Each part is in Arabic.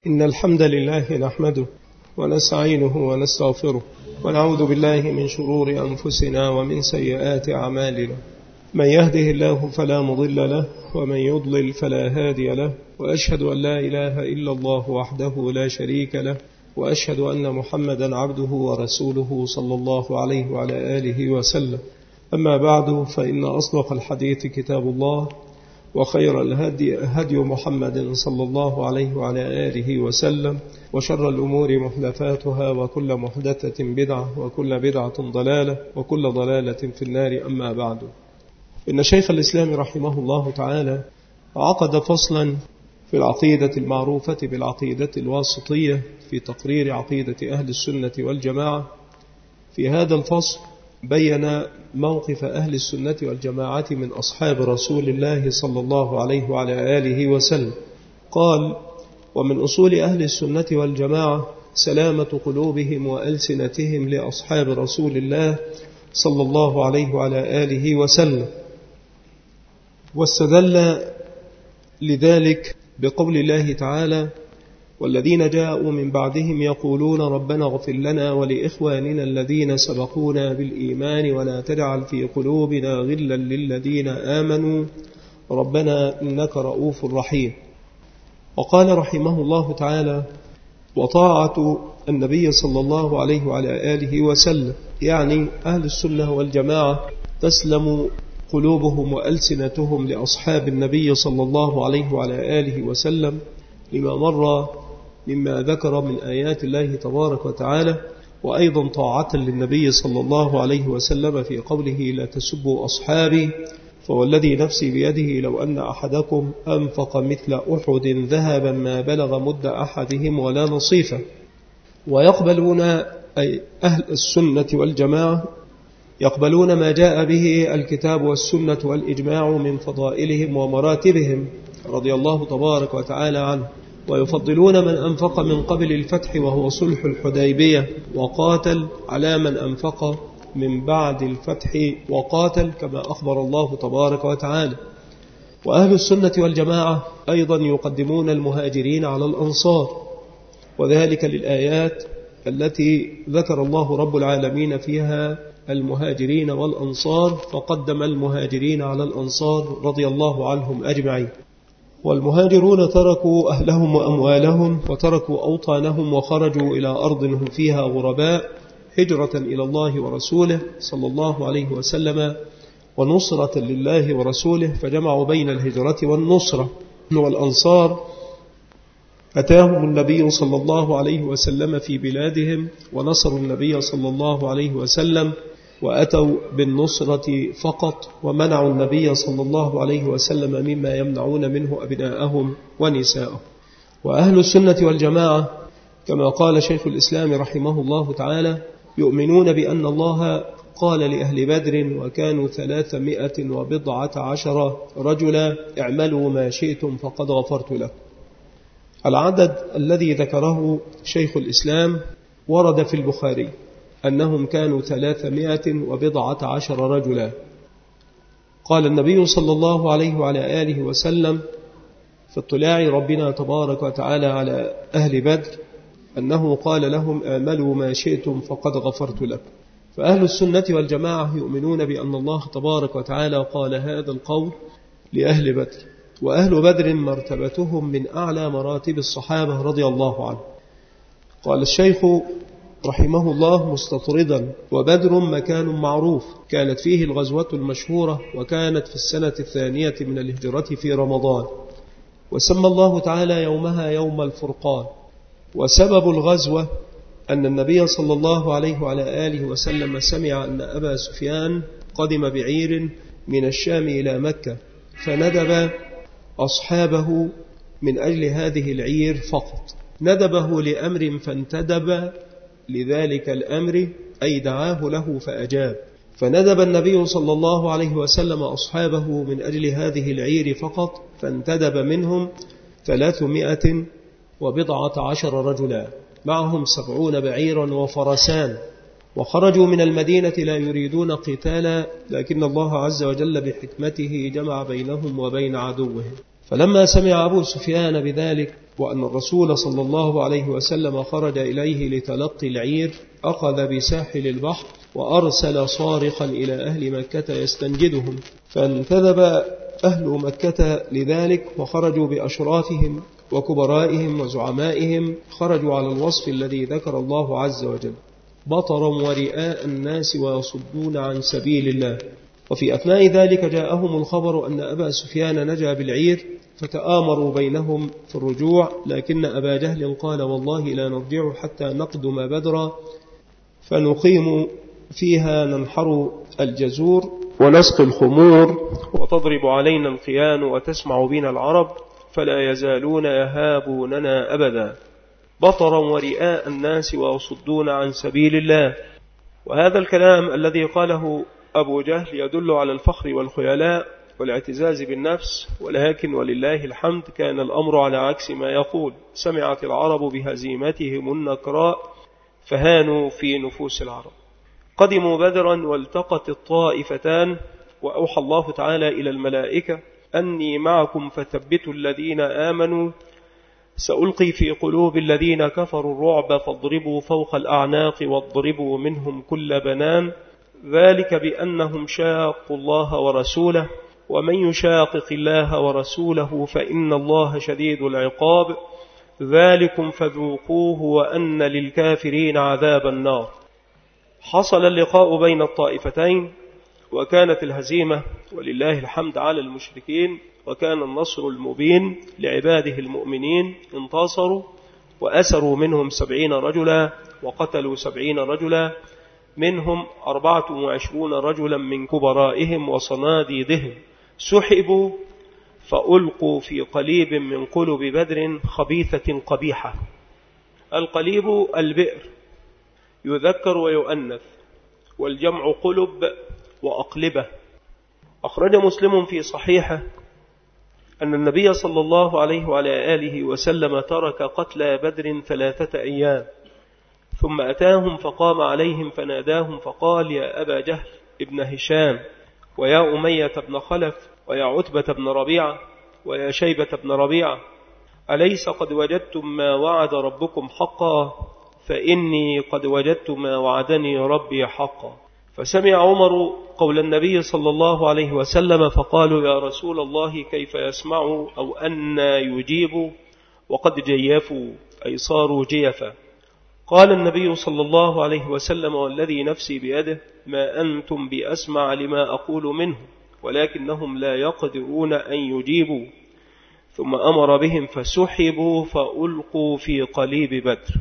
إن الحمد لله نحمده ونستعينه ونستغفره ونعوذ بالله من شرور أنفسنا ومن سيئات أعمالنا. من يهده الله فلا مضل له ومن يضلل فلا هادي له، وأشهد أن لا إله إلا الله وحده لا شريك له، وأشهد أن محمدا عبده ورسوله صلى الله عليه وعلى آله وسلم. أما بعد، فإن أصدق الحديث كتاب الله، وخير الهدي هدي محمد صلى الله عليه وعلى آله وسلم، وشر الأمور محدثاتها، وكل محدثة بدعة، وكل بدعة ضلالة، وكل ضلالة في النار. أما بعد، إن شيخ الإسلام رحمه الله تعالى عقد فصلا في العقيدة المعروفة بالعقيدة الواسطية في تقرير عقيدة أهل السنة والجماعة. في هذا الفصل بين موقف أهل السنة والجماعة من أصحاب رسول الله صلى الله عليه وعلى آله وسلم. قال: ومن أصول أهل السنة والجماعة سلامة قلوبهم وألسنتهم لأصحاب رسول الله صلى الله عليه وعلى آله وسلم. واستدل لذلك بقول الله تعالى: والذين جاءوا من بعدهم يقولون ربنا اغفر لنا ولإخواننا الذين سبقونا بالإيمان ولا تجعل في قلوبنا غلا للذين آمنوا ربنا إنك رؤوف رحيم. وقال رحمه الله تعالى: وطاعة النبي صلى الله عليه وعلى آله وسلم، يعني أهل السنة والجماعة تسلم قلوبهم وألسنتهم لأصحاب النبي صلى الله عليه وعلى آله وسلم لما مر مما ذكر من آيات الله تبارك وتعالى، وأيضا طاعة للنبي صلى الله عليه وسلم في قوله: لا تسبوا أصحابي فوالذي نفسي بيده لو أن أحدكم أنفق مثل أحد ذهبا ما بلغ مد أحدهم ولا نصيفه. ويقبلون أي أهل السنة والجماعة يقبلون ما جاء به الكتاب والسنة والإجماع من فضائلهم ومراتبهم رضي الله تبارك وتعالى عنه، ويفضلون من أنفق من قبل الفتح وهو صلح الحديبية وقاتل على من أنفق من بعد الفتح وقاتل، كما أخبر الله تبارك وتعالى. وأهل السنة والجماعة أيضا يقدمون المهاجرين على الأنصار، وذلك للآيات التي ذكر الله رب العالمين فيها المهاجرين والأنصار، فقدم المهاجرين على الأنصار رضي الله عنهم أجمعين. والمهاجرون تركوا أهلهم وأموالهم وتركوا أوطانهم وخرجوا إلى أرض هم فيها غرباء هجرة إلى الله ورسوله صلى الله عليه وسلم ونصرة لله ورسوله، فجمعوا بين الهجرة والنصرة. والأنصار أتاهم النبي صلى الله عليه وسلم في بلادهم ونصروا النبي صلى الله عليه وسلم، وأتوا بالنصرة فقط، ومنعوا النبي صلى الله عليه وسلم مما يمنعون منه أبناءهم ونساءهم. وأهل السنة والجماعة كما قال شيخ الإسلام رحمه الله تعالى يؤمنون بأن الله قال لأهل بدر وكانوا 310 رجلا: اعملوا ما شئتم فقد غفرت لكم. العدد الذي ذكره شيخ الإسلام ورد في البخاري أنهم كانوا 310 رجلا. قال النبي صلى الله عليه وعلى آله وسلم في اطلاع ربنا تبارك وتعالى على أهل بدر أنه قال لهم: اعملوا ما شئتم فقد غفرت لكم. فأهل السنة والجماعة يؤمنون بأن الله تبارك وتعالى قال هذا القول لأهل بدر، وأهل بدر مرتبتهم من أعلى مراتب الصحابة رضي الله عنهم. قال الشيخ رحمه الله مستطردا: وبدر مكان معروف كانت فيه الغزوة المشهورة، وكانت في السنة 2 من الهجرة في رمضان، وسمى الله تعالى يومها يوم الفرقان. وسبب الغزوة أن النبي صلى الله عليه وعلى آله وسلم سمع أن أبا سفيان قدم بعير من الشام إلى مكة، فندب أصحابه من أجل هذه العير فقط. ندبه لأمر فانتدب لذلك الأمر، أي دعاه له فأجاب. فندب النبي صلى الله عليه وسلم أصحابه من أجل هذه العير فقط، فانتدب منهم 310 رجلا، معهم 70 بعيرا وفرسان، وخرجوا من المدينة لا يريدون قتالا، لكن الله عز وجل بحكمته جمع بينهم وبين عدوهم، فلما سمع أبو سفيان بذلك وأن الرسول صلى الله عليه وسلم خرج إليه لتلقي العير أخذ بساحل البحر وأرسل صارخا إلى أهل مكة يستنجدهم، فانتدب أهل مكة لذلك وخرجوا بأشرافهم وكبرائهم وزعمائهم، خرجوا على الوصف الذي ذكر الله عز وجل: بطرا ورئاء الناس ويصدون عن سبيل الله. وفي أثناء ذلك جاءهم الخبر أن أبا سفيان نجا بالعير، فتآمروا بينهم في الرجوع، لكن أبا جهل قال: والله لا نرجع حتى نقدم بدرا فنقيم فيها ننحر الجزور ونسقي الخمور وتضرب علينا الخيان وتسمع بنا العرب فلا يزالون يهابوننا أبدا، بطرا ورئاء الناس ويصدون عن سبيل الله. وهذا الكلام الذي قاله أبو جهل يدل على الفخر والخيلاء والاعتزاز بالنفس، ولكن ولله الحمد كان الأمر على عكس ما يقول. سمعت العرب بهزيمتهم النكراء فهانوا في نفوس العرب. قدموا بدرا والتقت الطائفتان، وأوحى الله تعالى إلى الملائكة: أني معكم فثبتوا الذين آمنوا، سألقي في قلوب الذين كفروا الرعب فاضربوا فوق الأعناق واضربوا منهم كل بنان، ذلك بأنهم شاقوا الله ورسوله، ومن يشاقق الله ورسوله فإن الله شديد العقاب، ذلكم فذوقوه وأن للكافرين عذاب النار. حصل اللقاء بين الطائفتين، وكانت الهزيمة ولله الحمد على المشركين، وكان النصر المبين لعباده المؤمنين. انتصروا وأسروا منهم 70 رجلا وقتلوا 70 رجلا، منهم 24 رجلا من كبرائهم وصناديدهم، سحبوا فألقوا في قليب من قلب بدر خبيثة قبيحة. القليب البئر، يذكر ويؤنث، والجمع قلب وأقلبة. أخرج مسلم في صحيحه أن النبي صلى الله عليه وعلى آله وسلم ترك قتلى بدر 3 أيام، ثم أتاهم فقام عليهم فناداهم فقال: يا أبا جهل ابن هشام، ويا أمية بن خلف، ويا عتبة بن ربيعة، ويا شيبة بن ربيعة، أليس قد وجدتم ما وعد ربكم حقا؟ فإني قد وجدت ما وعدني ربي حقا. فسمع عمر قول النبي صلى الله عليه وسلم فقالوا: يا رسول الله كيف يسمع أو أن يجيب وقد جيفوا، أي صاروا جيفا. قال النبي صلى الله عليه وسلم: والذي نفسي بيده ما أنتم بأسمع لما أقول منه، ولكنهم لا يقدرون أن يجيبوا. ثم أمر بهم فسحبوا فألقوا في قليب بدر.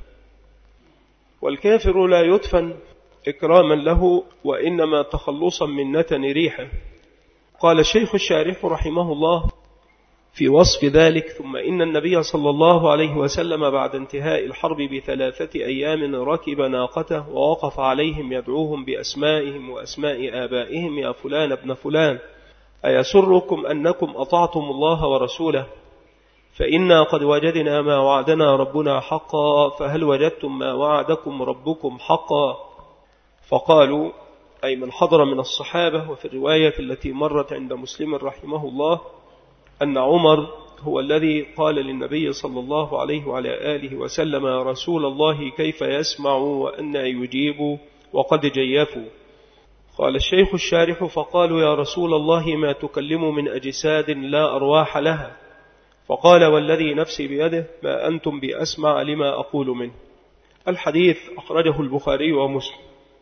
والكافر لا يدفن إكراما له، وإنما تخلصا من نتن ريحه. قال الشيخ الشارح رحمه الله في وصف ذلك: ثم إن النبي صلى الله عليه وسلم بعد انتهاء الحرب ب3 أيام ركب ناقته ووقف عليهم يدعوهم بأسمائهم وأسماء آبائهم: يا فلان ابن فلان، أيسركم أنكم أطعتم الله ورسوله؟ فإنا قد وجدنا ما وعدنا ربنا حقا، فهل وجدتم ما وعدكم ربكم حقا؟ فقالوا، أي من حضر من الصحابة. وفي الرواية التي مرت عند مسلم رحمه الله أن عمر هو الذي قال للنبي صلى الله عليه وعلى آله وسلم: يا رسول الله كيف يسمع وأن يجيب وقد جيفوا؟ قال الشيخ الشارح: فقالوا: يا رسول الله ما تكلم من أجساد لا أرواح لها. فقال: والذي نفسي بيده ما أنتم بأسمع لما أقول منه. الحديث أخرجه البخاري ومسلم.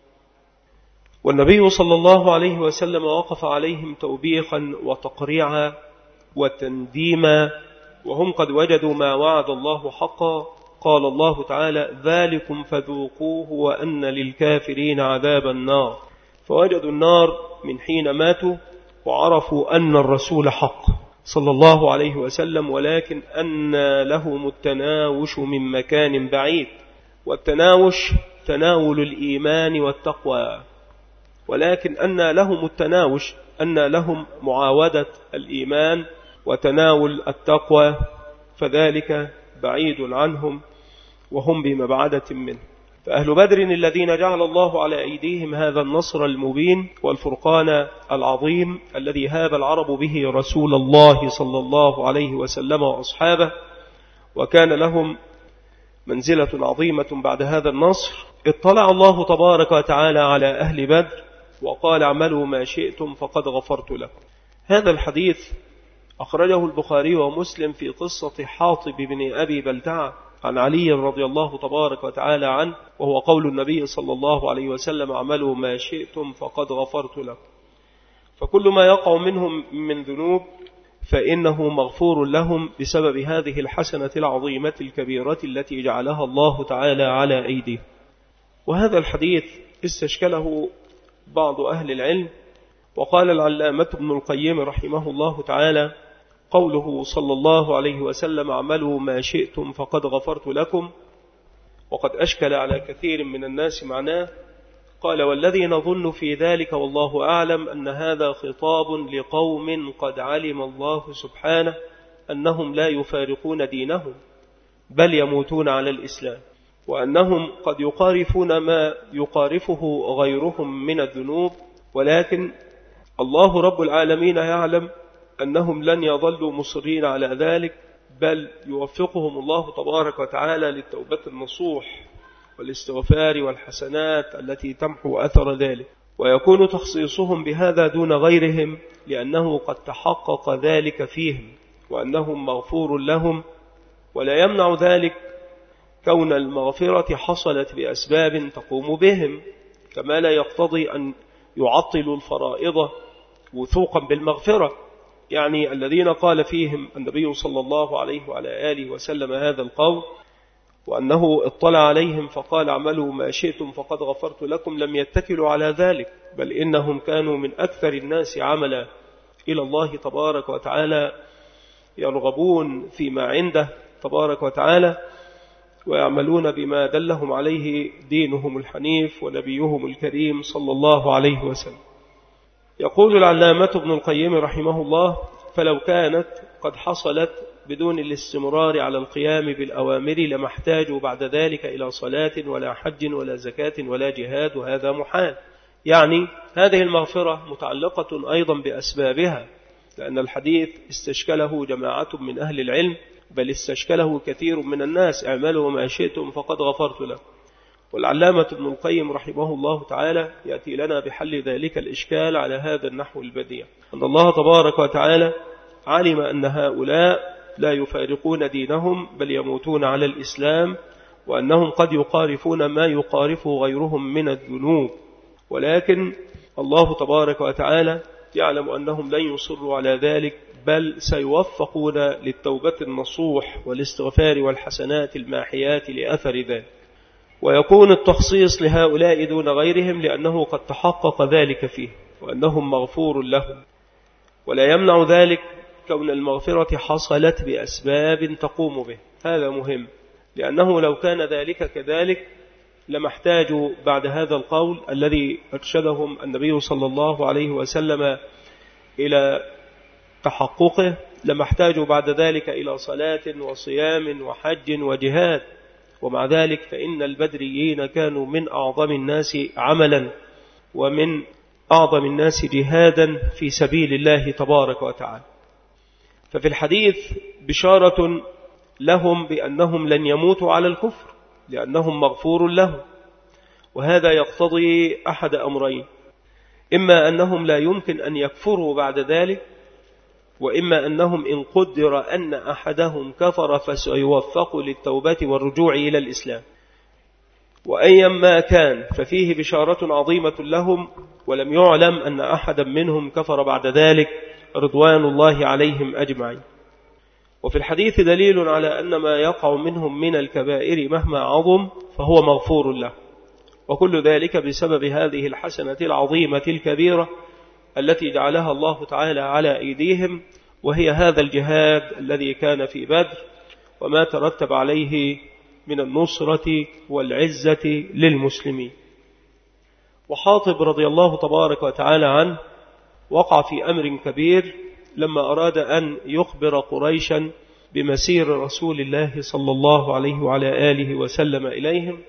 والنبي صلى الله عليه وسلم وقف عليهم توبيخا وتقريعا وتنديما وهم قد وجدوا ما وعد الله حقا. قال الله تعالى: ذلكم فذوقوه وأن للكافرين عذاب النار. فوجدوا النار من حين ماتوا، وعرفوا أن الرسول حق صلى الله عليه وسلم، ولكن أن لهم التناوش من مكان بعيد. والتناوش تناول الإيمان والتقوى، ولكن أن لهم التناوش أن لهم معاودة الإيمان وتناول التقوى، فذلك بعيد عنهم وهم بمبعدة منه. فأهل بدر الذين جعل الله على أيديهم هذا النصر المبين والفرقان العظيم الذي هاب العرب به رسول الله صلى الله عليه وسلم وأصحابه، وكان لهم منزلة عظيمة بعد هذا النصر، اطلع الله تبارك وتعالى على أهل بدر وقال اعملوا ما شئتم فقد غفرت لكم. هذا الحديث أخرجه البخاري ومسلم في قصة حاطب بن أبي بلتعة عن علي رضي الله تبارك وتعالى عنه، وهو قول النبي صلى الله عليه وسلم اعملوا ما شئتم فقد غفرت لكم. فكل ما يقع منهم من ذنوب فإنه مغفور لهم بسبب هذه الحسنة العظيمة الكبيرة التي جعلها الله تعالى على أيديه. وهذا الحديث استشكله بعض أهل العلم، وقال العلامة ابن القيم رحمه الله تعالى قوله صلى الله عليه وسلم اعملوا ما شئتم فقد غفرت لكم وقد أشكل على كثير من الناس معناه. قال والذي نظن في ذلك والله أعلم أن هذا خطاب لقوم قد علم الله سبحانه أنهم لا يفارقون دينهم بل يموتون على الإسلام، وأنهم قد يقارفون ما يقارفه غيرهم من الذنوب، ولكن الله رب العالمين يعلم أنهم لن يظلوا مصرين على ذلك، بل يوفقهم الله تبارك وتعالى للتوبة النصوح والاستغفار والحسنات التي تمحو أثر ذلك، ويكون تخصيصهم بهذا دون غيرهم لأنه قد تحقق ذلك فيهم وأنهم مغفور لهم. ولا يمنع ذلك كون المغفرة حصلت بأسباب تقوم بهم، كما لا يقتضي أن يعطلوا الفرائض وثوقا بالمغفرة. يعني الذين قال فيهم النبي صلى الله عليه وعلى آله وسلم هذا القول وأنه اطلع عليهم فقال اعملوا ما شئتم فقد غفرت لكم، لم يتكلوا على ذلك، بل إنهم كانوا من أكثر الناس عملا إلى الله تبارك وتعالى، يرغبون فيما عنده تبارك وتعالى ويعملون بما دلهم عليه دينهم الحنيف ونبيهم الكريم صلى الله عليه وسلم. يقول العلامة ابن القيم رحمه الله فلو كانت قد حصلت بدون الاستمرار على القيام بالأوامر لما احتاجوا بعد ذلك إلى صلاة ولا حج ولا زكاة ولا جهاد، وهذا محال. يعني هذه المغفرة متعلقة أيضا بأسبابها، لأن الحديث استشكله جماعة من أهل العلم، بل استشكله كثير من الناس اعملوا ما شئتم فقد غفرت له. والعلامة ابن القيم رحمه الله تعالى يأتي لنا بحل ذلك الإشكال على هذا النحو البديع، أن الله تبارك وتعالى علم أن هؤلاء لا يفارقون دينهم بل يموتون على الإسلام، وأنهم قد يقارفون ما يقارفه غيرهم من الذنوب، ولكن الله تبارك وتعالى يعلم أنهم لن يصروا على ذلك، بل سيوفقون للتوبة النصوح والاستغفار والحسنات الماحيات لأثر ذلك، ويكون التخصيص لهؤلاء دون غيرهم لأنه قد تحقق ذلك فيه وأنهم مغفور لهم. ولا يمنع ذلك كون المغفرة حصلت بأسباب تقوم به، هذا مهم، لأنه لو كان ذلك كذلك لما احتاجوا بعد هذا القول الذي أرشدهم النبي صلى الله عليه وسلم إلى تحققه، لما احتاجوا بعد ذلك إلى صلاة وصيام وحج وجهاد. ومع ذلك فإن البدريين كانوا من أعظم الناس عملا ومن أعظم الناس جهادا في سبيل الله تبارك وتعالى. ففي الحديث بشارة لهم بأنهم لن يموتوا على الكفر لأنهم مغفور لهم، وهذا يقتضي أحد أمرين: إما أنهم لا يمكن أن يكفروا بعد ذلك، وإما أنهم إن قدر أن أحدهم كفر فسيوفق للتوبة والرجوع إلى الإسلام. وأيما كان ففيه بشارة عظيمة لهم، ولم يعلم أن أحدا منهم كفر بعد ذلك رضوان الله عليهم أجمعين. وفي الحديث دليل على أن ما يقع منهم من الكبائر مهما عظم فهو مغفور له، وكل ذلك بسبب هذه الحسنة العظيمة الكبيرة التي جعلها الله تعالى على أيديهم، وهي هذا الجهاد الذي كان في بدر وما ترتب عليه من النصرة والعزة للمسلمين. وحاطب رضي الله تبارك وتعالى عنه وقع في أمر كبير لما أراد أن يخبر قريشا بمسير رسول الله صلى الله عليه وعلى آله وسلم إليهم،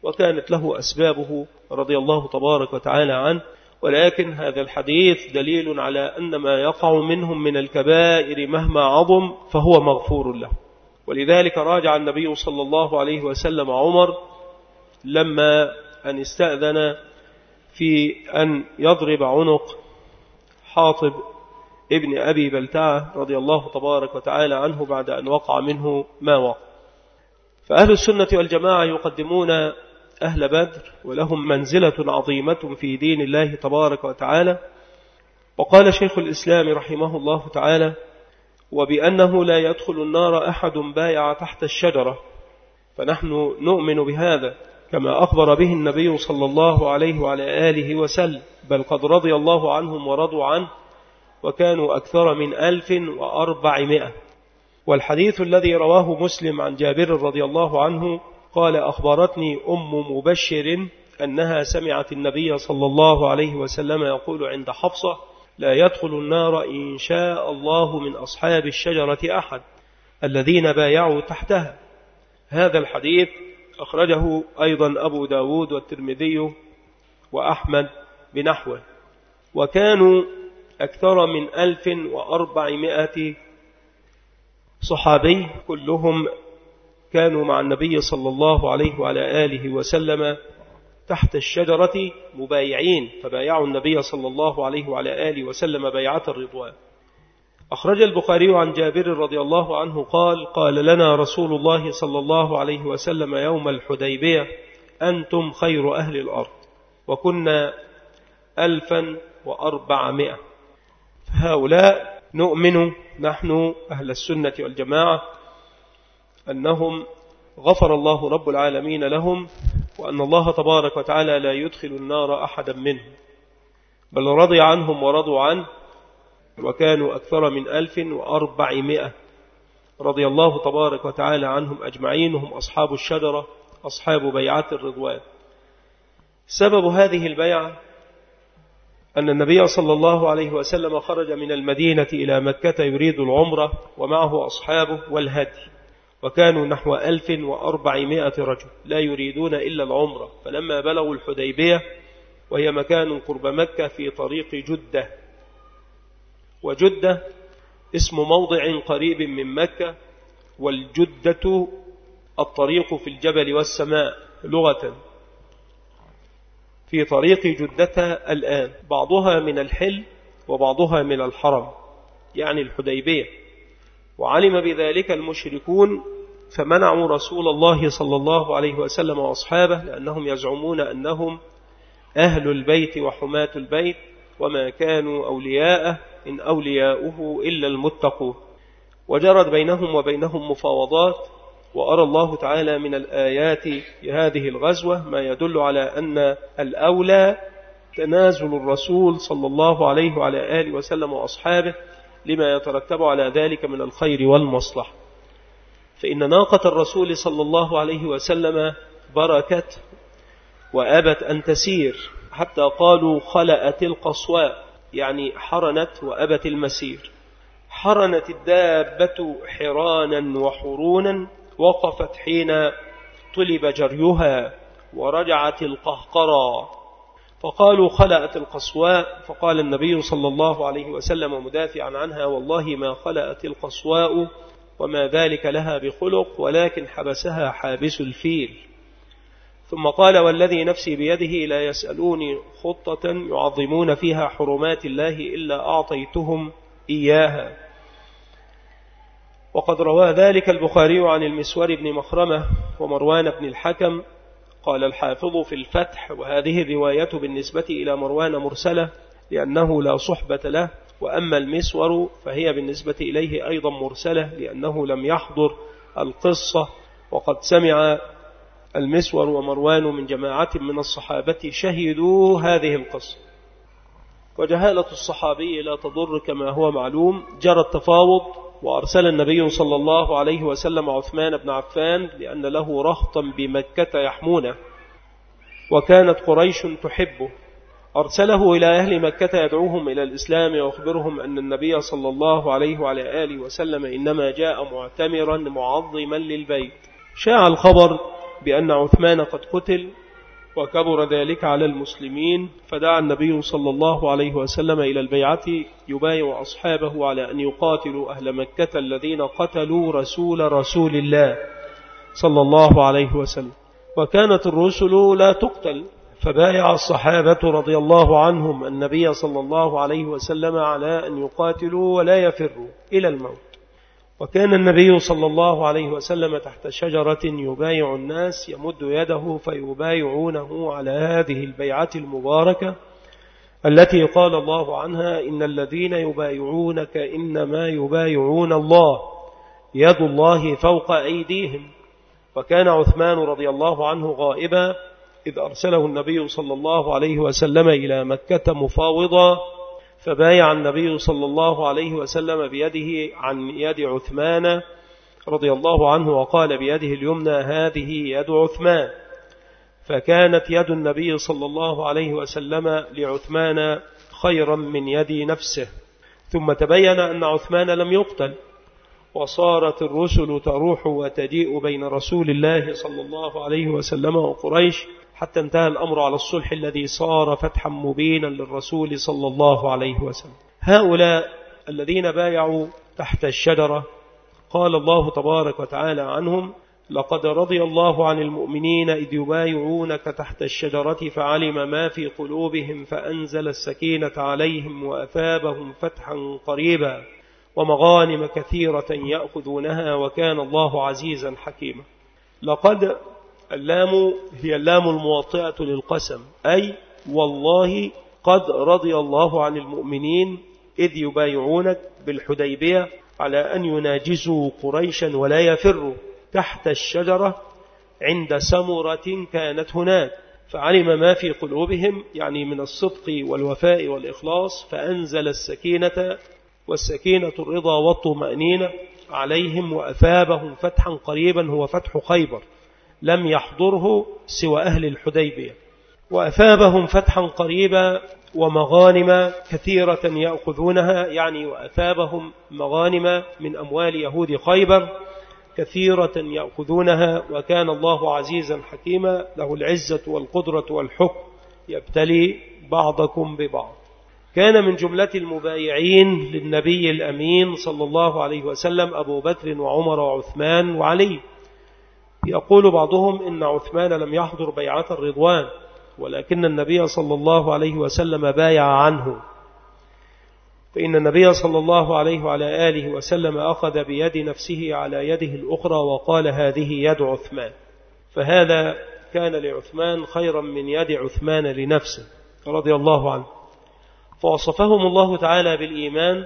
وكانت له أسبابه رضي الله تبارك وتعالى عنه، ولكن هذا الحديث دليل على أن ما يقع منهم من الكبائر مهما عظم فهو مغفور له. ولذلك راجع النبي صلى الله عليه وسلم عمر لما أن استأذن في أن يضرب عنق حاطب ابن أبي بلتعة رضي الله تبارك وتعالى عنه بعد أن وقع منه ما وقع. فأهل السنة والجماعة يقدمون أهل بدر، ولهم منزلة عظيمة في دين الله تبارك وتعالى. وقال شيخ الإسلام رحمه الله تعالى: وبأنه لا يدخل النار أحد بايع تحت الشجرة، فنحن نؤمن بهذا كما أخبر به النبي صلى الله عليه وعلى آله وسلم، بل قد رضي الله عنهم ورضوا عنه وكانوا أكثر من 1400. والحديث الذي رواه مسلم عن جابر رضي الله عنه قال: أخبرتني أم مبشر أنها سمعت النبي صلى الله عليه وسلم يقول عند حفصة: لا يدخل النار إن شاء الله من أصحاب الشجرة أحد الذين بايعوا تحتها. هذا الحديث أخرجه أيضا أبو داود والترمذي وأحمد بنحوه، وكانوا أكثر من 1400 صحابي، كلهم كانوا مع النبي صلى الله عليه وعلى آله وسلم تحت الشجرة مبايعين، فبايعوا النبي صلى الله عليه وعلى آله وسلم بيعة الرضوان. أخرج البخاري عن جابر رضي الله عنه قال: قال لنا رسول الله صلى الله عليه وسلم يوم الحديبية: أنتم خير أهل الأرض. وكنا 1400. هؤلاء نؤمن نحن أهل السنة والجماعة أنهم غفر الله رب العالمين لهم، وأن الله تبارك وتعالى لا يدخل النار أحدا منهم، بل رضي عنهم ورضوا عنه، وكانوا أكثر من 1400 رضي الله تبارك وتعالى عنهم أجمعين، هم أصحاب الشجرة أصحاب بيعة الرضوان. سبب هذه البيعة أن النبي صلى الله عليه وسلم خرج من المدينة إلى مكة يريد العمرة ومعه أصحابه والهدي، وكانوا نحو 1400 رجل لا يريدون إلا العمرة. فلما بلغوا الحديبية وهي مكان قرب مكة في طريق جدة، وجدة اسم موضع قريب من مكة، والجدة الطريق في الجبل والسماء لغة، في طريق جدة الآن، بعضها من الحل وبعضها من الحرم، يعني الحديبية. وعلم بذلك المشركون فمنعوا رسول الله صلى الله عليه وسلم وأصحابه، لأنهم يزعمون أنهم أهل البيت وحماة البيت، وما كانوا أولياءه إن أولياؤه إلا المتقون. وجرت بينهم وبينهم مفاوضات، وأرى الله تعالى من الآيات في هذه الغزوة ما يدل على أن الأولى تنازل الرسول صلى الله عليه وعلى آله وسلم وأصحابه لما يترتب على ذلك من الخير والمصلحة. فإن ناقة الرسول صلى الله عليه وسلم بركت وأبت أن تسير، حتى قالوا خلأت القصواء، يعني حرنت وأبت المسير. حرنت الدابة حرانا وحرونا، وقفت حين طلب جريها، ورجعت القهقرى. فقالوا خلأت القصواء، فقال النبي صلى الله عليه وسلم مدافعا عنها: والله ما خلأت القصواء وما ذلك لها بخلق، ولكن حبسها حابس الفيل. ثم قال: والذي نفسي بيده لا يسألوني خطة يعظمون فيها حرمات الله إلا أعطيتهم إياها. وقد روى ذلك البخاري عن المسور بن مخرمة ومروان بن الحكم. قال الحافظ في الفتح: وهذه الرواية بالنسبة إلى مروان مرسلة لأنه لا صحبة له، وأما المسور فهي بالنسبة إليه أيضا مرسلة لأنه لم يحضر القصة، وقد سمع المسور ومروان من جماعة من الصحابة شهدوا هذه القصة. وجهالة الصحابي لا تضر كما هو معلوم. جرى التفاوض، وأرسل النبي صلى الله عليه وسلم عثمان بن عفان لأن له رهطا بمكة يحمونه، وكانت قريش تحبه. أرسله إلى أهل مكة يدعوهم إلى الإسلام ويخبرهم أن النبي صلى الله عليه وعلى آله وسلم إنما جاء معتمرا معظما للبيت. شاع الخبر بأن عثمان قد قتل، وكبر ذلك على المسلمين، فدعا النبي صلى الله عليه وسلم إلى البيعة يبايع أصحابه على أن يقاتلوا أهل مكة الذين قتلوا رسول الله صلى الله عليه وسلم. وكانت الرسل لا تقتل، فبايع الصحابة رضي الله عنهم النبي صلى الله عليه وسلم على أن يقاتلوا ولا يفروا إلى الموت. وكان النبي صلى الله عليه وسلم تحت شجرة يبايع الناس، يمد يده فيبايعونه على هذه البيعة المباركة التي قال الله عنها: إن الذين يبايعونك إنما يبايعون الله يد الله فوق أيديهم. وكان عثمان رضي الله عنه غائبا إذ أرسله النبي صلى الله عليه وسلم إلى مكة مفاوضا، فبايع النبي صلى الله عليه وسلم بيده عن يد عثمان رضي الله عنه، وقال بيده اليمنى: هذه يد عثمان. فكانت يد النبي صلى الله عليه وسلم لعثمان خيرا من يد نفسه. ثم تبين أن عثمان لم يقتل، وصارت الرسل تروح وتجيء بين رسول الله صلى الله عليه وسلم وقريش، حتى انتهى الأمر على الصلح الذي صار فتحا مبينا للرسول صلى الله عليه وسلم. هؤلاء الذين بايعوا تحت الشجرة قال الله تبارك وتعالى عنهم: لقد رضي الله عن المؤمنين إذ يبايعونك تحت الشجرة فعلم ما في قلوبهم فأنزل السكينة عليهم وأثابهم فتحا قريبا ومغانم كثيرة يأخذونها وكان الله عزيزا حكيما. لقد اللام هي اللام الموطئة للقسم، أي والله قد رضي الله عن المؤمنين إذ يبايعونك بالحديبية على أن يناجزوا قريشا ولا يفروا تحت الشجرة عند سمرة كانت هناك، فعلم ما في قلوبهم يعني من الصدق والوفاء والإخلاص، فأنزل السكينة، والسكينة الرضا والطمأنينة عليهم، وأثابهم فتحا قريبا هو فتح خيبر لم يحضره سوى أهل الحديبية، وأثابهم فتحا قريبا ومغانم كثيرة يأخذونها، يعني وأثابهم مغانم من أموال يهود خيبر كثيرة يأخذونها، وكان الله عزيزا حكيما له العزة والقدرة والحكم يبتلي بعضكم ببعض. كان من جملة المبايعين للنبي الأمين صلى الله عليه وسلم أبو بكر وعمر وعثمان وعلي. يقول بعضهم إن عثمان لم يحضر بيعة الرضوان، ولكن النبي صلى الله عليه وسلم بايع عنه، فإن النبي صلى الله عليه وعلى آله وسلم أخذ بيد نفسه على يده الأخرى وقال: هذه يد عثمان. فهذا كان لعثمان خيرا من يد عثمان لنفسه رضي الله عنه. فوصفهم الله تعالى بالإيمان،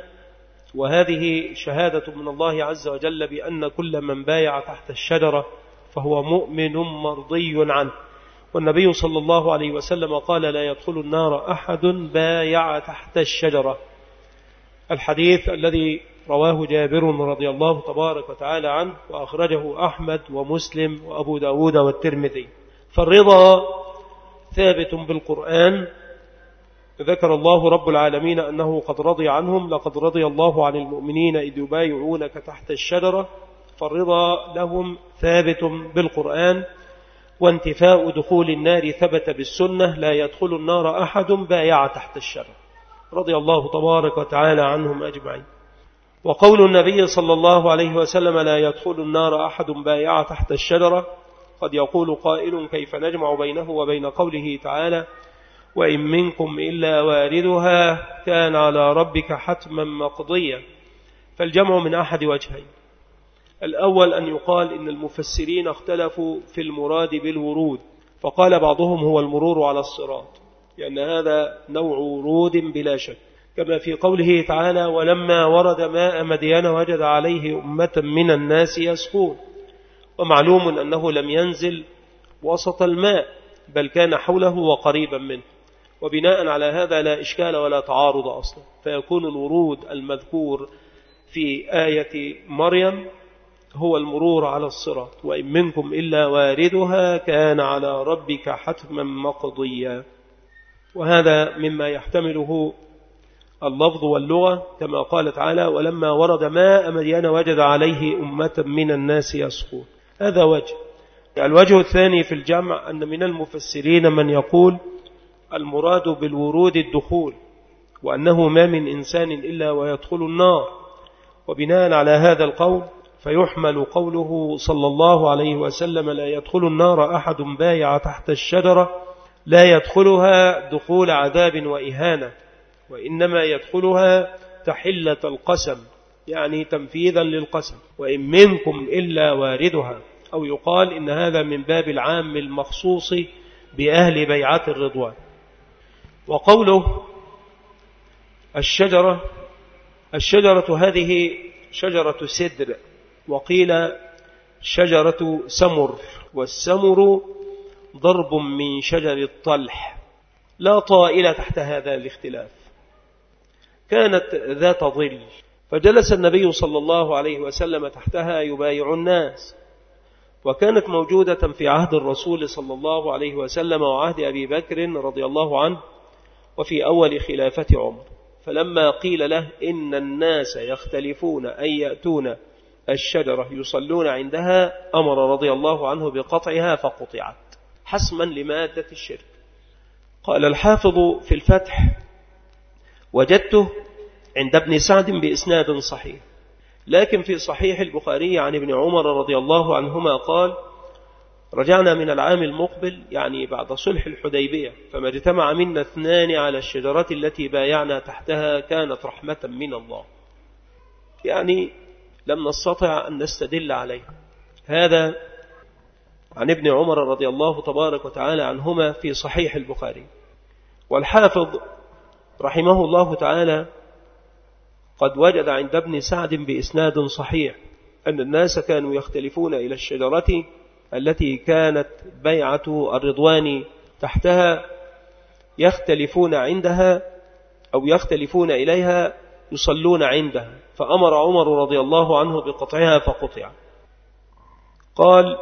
وهذه شهادة من الله عز وجل بأن كل من بايع تحت الشجرة فهو مؤمن مرضي عنه. والنبي صلى الله عليه وسلم قال: لا يدخل النار أحد بايع تحت الشجرة. الحديث الذي رواه جابر رضي الله تبارك وتعالى عنه، وأخرجه أحمد ومسلم وأبو داود والترمذي. فالرضا ثابت بالقرآن، ذكر الله رب العالمين أنه قد رضي عنهم: لقد رضي الله عن المؤمنين إذ يبايعونك تحت الشجرة. فالرضا لهم ثابت بالقرآن. وانتفاء دخول النار ثبت بالسنة: لا يدخل النار أحد بايع تحت الشجرة، رضي الله تبارك وتعالى عنهم أجمعين. وقول النبي صلى الله عليه وسلم: لا يدخل النار أحد بايع تحت الشجرة، قد يقول قائل: كيف نجمع بينه وبين قوله تعالى: وإن منكم إلا واردها كان على ربك حتما مقضيا؟ فالجمع من أحد وجهين. الأول أن يقال إن المفسرين اختلفوا في المراد بالورود، فقال بعضهم هو المرور على الصراط، لأن هذا نوع ورود بلا شك، كما في قوله تعالى: ولما ورد ماء مدين وجد عليه أمة من الناس يسقون. ومعلوم أنه لم ينزل وسط الماء، بل كان حوله وقريبا منه، وبناء على هذا لا إشكال ولا تعارض أصلا، فيكون الورود المذكور في آية مريم هو المرور على الصراط: وإن منكم إلا واردها كان على ربك حتما مقضيا. وهذا مما يحتمله اللفظ واللغة، كما قال تعالى: ولما ورد ماء مدين وجد عليه أمة من الناس يسقون. هذا وجه. يعني الوجه الثاني في الجمع أن من المفسرين من يقول المراد بالورود الدخول، وأنه ما من إنسان إلا ويدخل النار. وبناء على هذا القول فيحمل قوله صلى الله عليه وسلم لا يدخل النار أحد بايع تحت الشجرة لا يدخلها دخول عذاب وإهانة، وإنما يدخلها تحلة القسم، يعني تنفيذا للقسم، وإن منكم إلا واردها. أو يقال إن هذا من باب العام المخصوص بأهل بيعة الرضوان. وقوله الشجرة هذه شجرة سدر، وقيل شجرة سمر، والسمر ضرب من شجر الطلح، لا طائل تحت هذا الاختلاف. كانت ذات ظل، فجلس النبي صلى الله عليه وسلم تحتها يبايع الناس، وكانت موجودة في عهد الرسول صلى الله عليه وسلم وعهد أبي بكر رضي الله عنه، وفي أول خلافة عمر. فلما قيل له إن الناس يختلفون أن يأتون الشجرة يصلون عندها أمر رضي الله عنه بقطعها فقطعت حسما لمادة الشرك. قال الحافظ في الفتح وجدته عند ابن سعد بإسناد صحيح، لكن في صحيح البخاري عن ابن عمر رضي الله عنهما قال رجعنا من العام المقبل، يعني بعد صلح الحديبية، فما اجتمع منا 2 على الشجرة التي بايعنا تحتها كانت رحمة من الله، يعني لم نستطع أن نستدل عليه. هذا عن ابن عمر رضي الله تبارك وتعالى عنهما في صحيح البخاري. والحافظ رحمه الله تعالى قد وجد عند ابن سعد بإسناد صحيح أن الناس كانوا يختلفون إلى الشجرة التي كانت بيعة الرضوان تحتها، يختلفون عندها أو يختلفون إليها يصلون عندها، فأمر عمر رضي الله عنه بقطعها فقطع. قال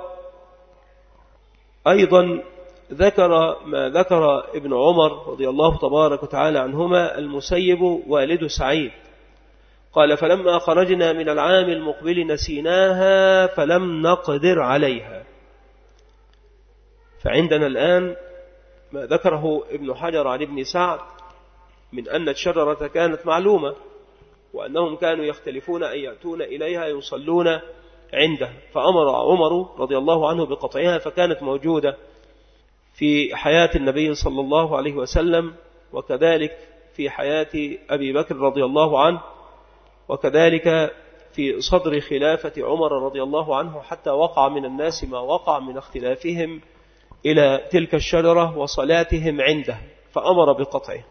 أيضا ما ذكر ابن عمر رضي الله تبارك وتعالى عنهما المسيب والد سعيد، قال فلما خرجنا من العام المقبل نسيناها فلم نقدر عليها. فعندنا الآن ما ذكره ابن حجر عن ابن سعد من أن الشجرة كانت معلومة، وأنهم كانوا يختلفون أن يأتون إليها يصلون عندها، فأمر عمر رضي الله عنه بقطعها، فكانت موجودة في حياة النبي صلى الله عليه وسلم، وكذلك في حياة أبي بكر رضي الله عنه، وكذلك في صدر خلافة عمر رضي الله عنه، حتى وقع من الناس ما وقع من اختلافهم إلى تلك الشجرة وصلاتهم عنده، فأمر بقطعه.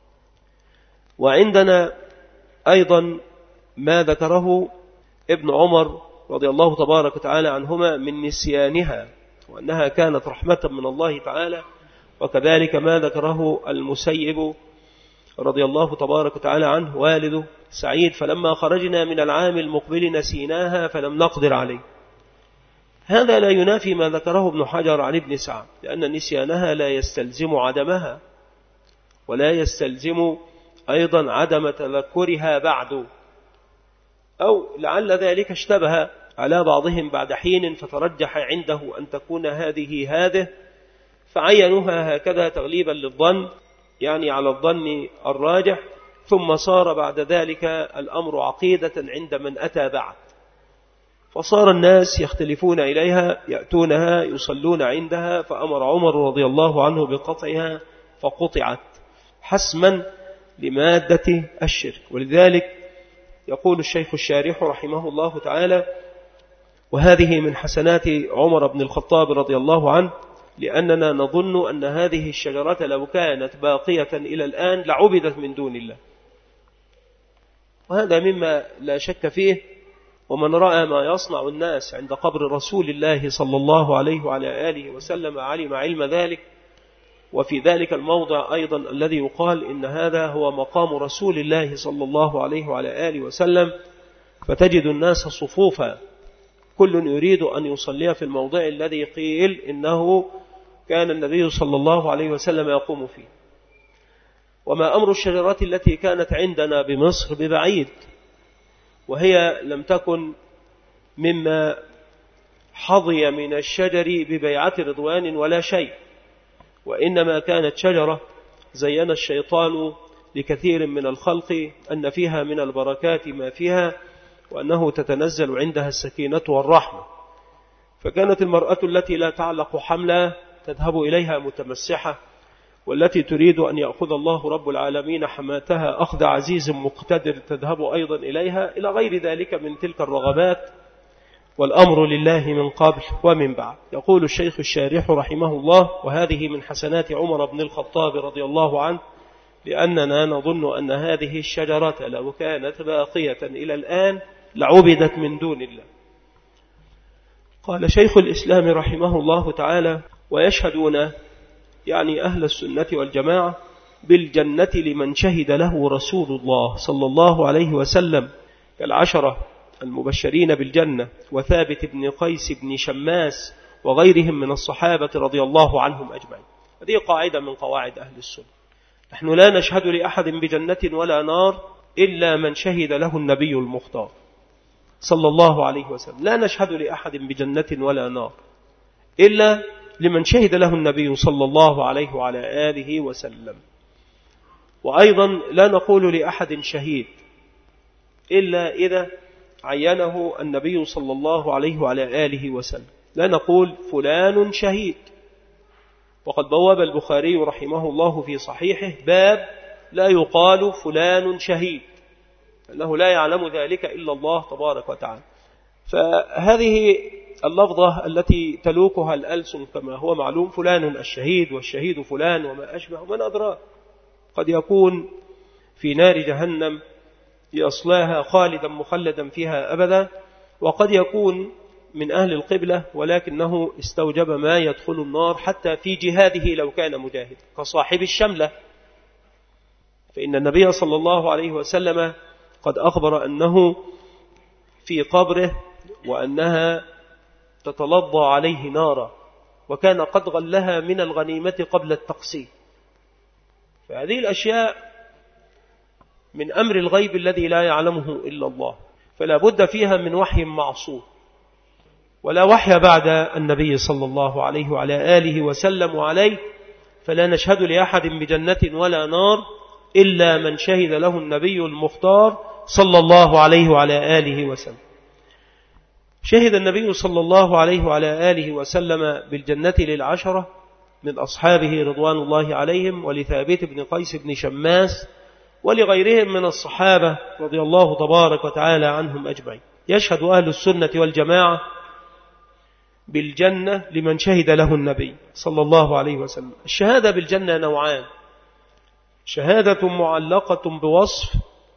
وعندنا أيضا ما ذكره ابن عمر رضي الله تبارك وتعالى عنهما من نسيانها، وأنها كانت رحمة من الله تعالى، وكذلك ما ذكره المسيب رضي الله تبارك وتعالى عنه والد سعيد فلما خرجنا من العام المقبل نسيناها فلم نقدر عليه. هذا لا ينافي ما ذكره ابن حجر عن ابن سعد، لأن نسيانها لا يستلزم عدمها، ولا يستلزم أيضا عدم تذكرها بعد، أو لعل ذلك اشتبه على بعضهم بعد حين فترجح عنده أن تكون هذه فعينوها هكذا تغليبا للظن، يعني على الظن الراجح، ثم صار بعد ذلك الأمر عقيدة عند من أتى بعد، فصار الناس يختلفون إليها يأتونها يصلون عندها، فأمر عمر رضي الله عنه بقطعها فقطعت حسما لمادة الشرك. ولذلك يقول الشيخ الشارح رحمه الله تعالى وهذه من حسنات عمر بن الخطاب رضي الله عنه، لأننا نظن أن هذه الشجرة لو كانت باقية إلى الآن لعبدت من دون الله، وهذا مما لا شك فيه. ومن رأى ما يصنع الناس عند قبر رسول الله صلى الله عليه وعلى آله وسلم علم علم ذلك. وفي ذلك الموضع أيضا الذي يقال إن هذا هو مقام رسول الله صلى الله عليه وعلى آله وسلم، فتجد الناس صفوفا كل يريد أن يصلي في الموضع الذي قيل إنه كان النبي صلى الله عليه وسلم يقوم فيه. وما أمر الشجرات التي كانت عندنا بمصر ببعيد، وهي لم تكن مما حظي من الشجر ببيعة رضوان ولا شيء، وإنما كانت شجرة زين الشيطان لكثير من الخلق أن فيها من البركات ما فيها، وأنه تتنزل عندها السكينة والرحمة. فكانت المرأة التي لا تعلق حملا تذهب إليها متمسحة، والتي تريد أن يأخذ الله رب العالمين حماتها أخذ عزيز مقتدر تذهب أيضا إليها، إلى غير ذلك من تلك الرغبات. والأمر لله من قبل ومن بعد. يقول الشيخ الشارح رحمه الله: وهذه من حسنات عمر بن الخطاب رضي الله عنه، لأننا نظن أن هذه الشجرة لو كانت باقية إلى الآن لعبدت من دون الله. قال شيخ الإسلام رحمه الله تعالى: ويشهدون يعني أهل السنة والجماعة بالجنة لمن شهد له رسول الله صلى الله عليه وسلم، كالعشرة المبشرين بالجنة وثابت بن قيس بن شماس وغيرهم من الصحابة رضي الله عنهم أجمعين. هذه قاعدة من قواعد أهل السنة. نحن لا نشهد لأحد بجنة ولا نار إلا من شهد له النبي المختار صلى الله عليه وسلم. لا نشهد لأحد بجنة ولا نار إلا لمن شهد له النبي صلى الله عليه وعلى آله وسلم. وأيضا لا نقول لأحد شهيد إلا إذا عينه النبي صلى الله عليه وعلى آله وسلم. لا نقول فلان شهيد. وقد بواب البخاري رحمه الله في صحيحه باب لا يقال فلان شهيد، أنه لا يعلم ذلك إلا الله تبارك وتعالى. فهذه اللفظة التي تلوكها الألسن كما هو معلوم: فلان الشهيد والشهيد فلان وما أشبه، من أدراك قد يكون في نار جهنم يصلاها خالدا مخلدا فيها أبدا، وقد يكون من أهل القبلة ولكنه استوجب ما يدخل النار حتى في جهاده لو كان مجاهدا، كصاحب الشملة. فإن النبي صلى الله عليه وسلم قد أخبر أنه في قبره وأنها تتلظى عليه نارا، وكان قد غلها من الغنيمة قبل التقسيم. فهذه الأشياء من أمر الغيب الذي لا يعلمه إلا الله، فلا بد فيها من وحي معصوم، ولا وحي بعد النبي صلى الله عليه وعلى آله وسلم عليه. فلا نشهد لأحد بجنة ولا نار إلا من شهد له النبي المختار صلى الله عليه وعلى آله وسلم. شهد النبي صلى الله عليه وعلى آله وسلم بالجنة للعشرة من أصحابه رضوان الله عليهم، ولثابت بن قيس بن شماس ولغيرهم من الصحابة رضي الله تبارك وتعالى عنهم أجمعين. يشهد أهل السنة والجماعة بالجنة لمن شهد له النبي صلى الله عليه وسلم. الشهادة بالجنة نوعان: شهادة معلقة بوصف،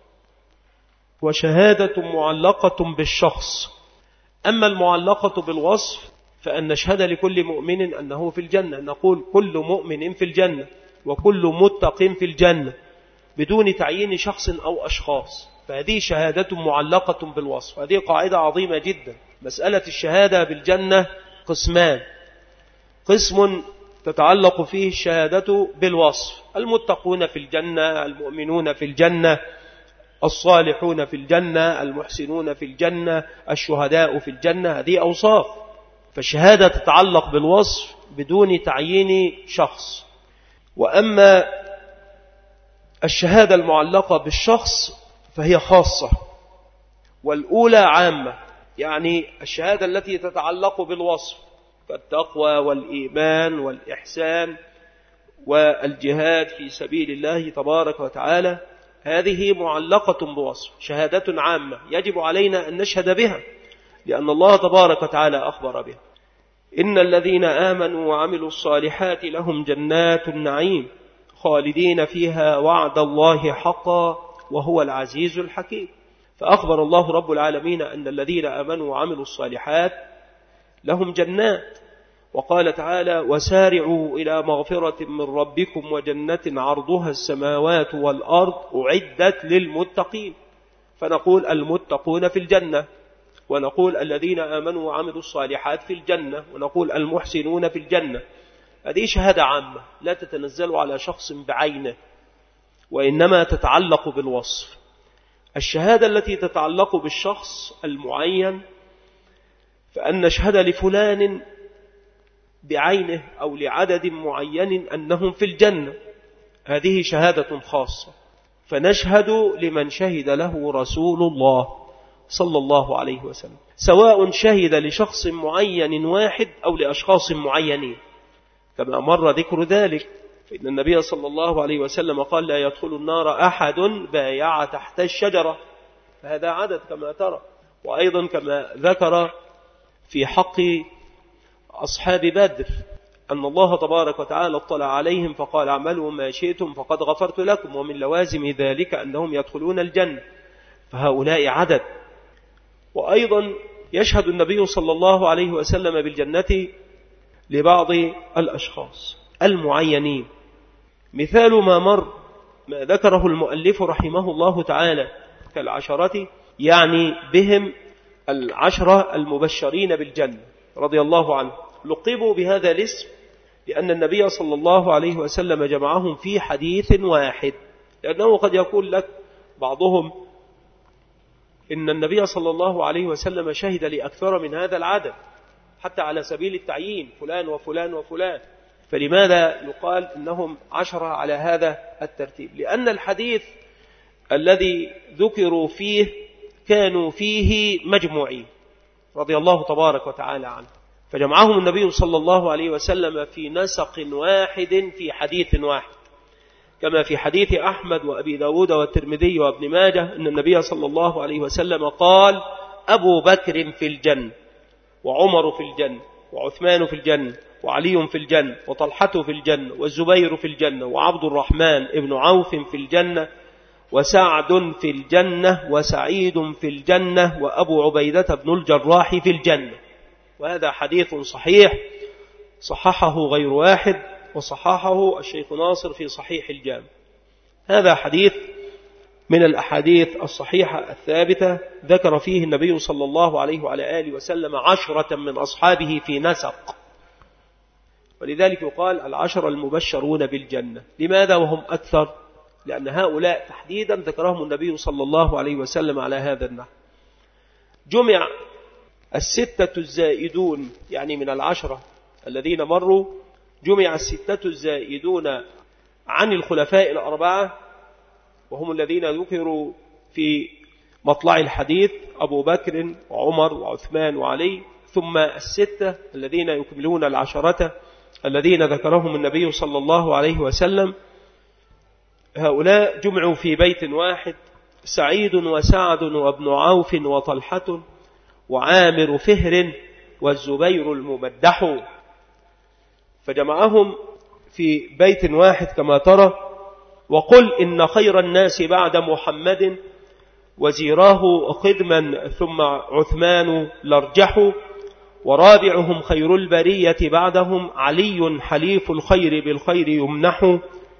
وشهادة معلقة بالشخص. أما المعلقة بالوصف فأن نشهد لكل مؤمن أنه في الجنة، نقول كل مؤمن في الجنة وكل متق في الجنة بدون تعيين شخص أو أشخاص، فهذه شهادة معلقة بالوصف. هذه قاعدة عظيمة جدا. مسألة الشهادة بالجنة قسمان: قسم تتعلق فيه الشهادة بالوصف، المتقون في الجنة، المؤمنون في الجنة، الصالحون في الجنة، المحسنون في الجنة، الشهداء في الجنة. هذه أوصاف، فالشهادة تتعلق بالوصف بدون تعيين شخص. وأما الشهادة المعلقة بالشخص فهي خاصة، والأولى عامة، يعني الشهادة التي تتعلق بالوصف كالتقوى والإيمان والإحسان والجهاد في سبيل الله تبارك وتعالى، هذه معلقة بوصف، شهادة عامة يجب علينا أن نشهد بها، لأن الله تبارك وتعالى أخبر بها: إن الذين آمنوا وعملوا الصالحات لهم جنات النعيم خالدين فيها وعد الله حقا وهو العزيز الحكيم. فأخبر الله رب العالمين أن الذين آمنوا وعملوا الصالحات لهم جنات، وقال تعالى: وسارعوا إلى مغفرة من ربكم وجنة عرضها السماوات والأرض أعدت للمتقين. فنقول المتقون في الجنة، ونقول الذين آمنوا وعملوا الصالحات في الجنة، ونقول المحسنون في الجنة. هذه شهادة عامة لا تتنزل على شخص بعينه، وإنما تتعلق بالوصف. الشهادة التي تتعلق بالشخص المعين فأن نشهد لفلان بعينه أو لعدد معين أنهم في الجنة، هذه شهادة خاصة، فنشهد لمن شهد له رسول الله صلى الله عليه وسلم، سواء شهد لشخص معين واحد أو لأشخاص معينين، كما مر ذكر ذلك. فإن النبي صلى الله عليه وسلم قال: لا يدخل النار أحد بايع تحت الشجرة، فهذا عدد كما ترى. وأيضا كما ذكر في حق أصحاب بدر أن الله تبارك وتعالى اطلع عليهم فقال: اعملوا ما شئتم فقد غفرت لكم، ومن لوازم ذلك أنهم يدخلون الجنة، فهؤلاء عدد. وأيضا يشهد النبي صلى الله عليه وسلم بالجنة لبعض الأشخاص المعينين. مثال ما مر ما ذكره المؤلف رحمه الله تعالى كالعشرة، يعني بهم 10 المبشرين بالجنة رضي الله عنه، لقبوا بهذا الاسم لأن النبي صلى الله عليه وسلم جمعهم في حديث واحد. لأنه قد يقول لك بعضهم إن النبي صلى الله عليه وسلم شهد لأكثر من هذا العدد، حتى على سبيل التعيين فلان وفلان وفلان، فلماذا يقال إنهم 10 على هذا الترتيب؟ لأن الحديث الذي ذكروا فيه كانوا فيه مجموعين رضي الله تبارك وتعالى عنه، فجمعهم النبي صلى الله عليه وسلم في نسق واحد في حديث واحد، كما في حديث أحمد وأبي داود والترمذي وابن ماجه أن النبي صلى الله عليه وسلم قال: أبو بكر في الجنة، وعمر في الجنة، وعثمان في الجنة، وعلي في الجنة، وطلحة في الجنة، والزبير في الجنة، وعبد الرحمن ابن عوف في الجنة، وسعد في الجنة، وسعيد في الجنة، وأبو عبيدة بن الجراح في الجنة. وهذا حديث صحيح صححه غير واحد، وصححه الشيخ ناصر في صحيح الجامع. هذا حديث من الأحاديث الصحيحة الثابتة ذكر فيه النبي صلى الله عليه وعلى آله وسلم 10 من أصحابه في نسق، ولذلك يقال 10 المبشرون بالجنة. لماذا وهم أكثر؟ لأن هؤلاء تحديدا ذكرهم النبي صلى الله عليه وسلم على هذا النحو. جمع 6 الزائدون، يعني من 10 الذين مروا، جمع 6 الزائدون عن الخلفاء 4، وهم الذين ذكروا في مطلع الحديث: أبو بكر وعمر وعثمان وعلي، ثم 6 الذين يكملون 10 الذين ذكرهم النبي صلى الله عليه وسلم. هؤلاء جمعوا في بيت واحد: سعيد وسعد وابن عوف وطلحة وعامر فهر والزبير الممدح، فجمعهم في بيت واحد كما ترى. وقل إن خير الناس بعد محمد وزيراه خدما ثم عثمان لارجح، ورابعهم خير البرية بعدهم علي حليف الخير بالخير يمنح،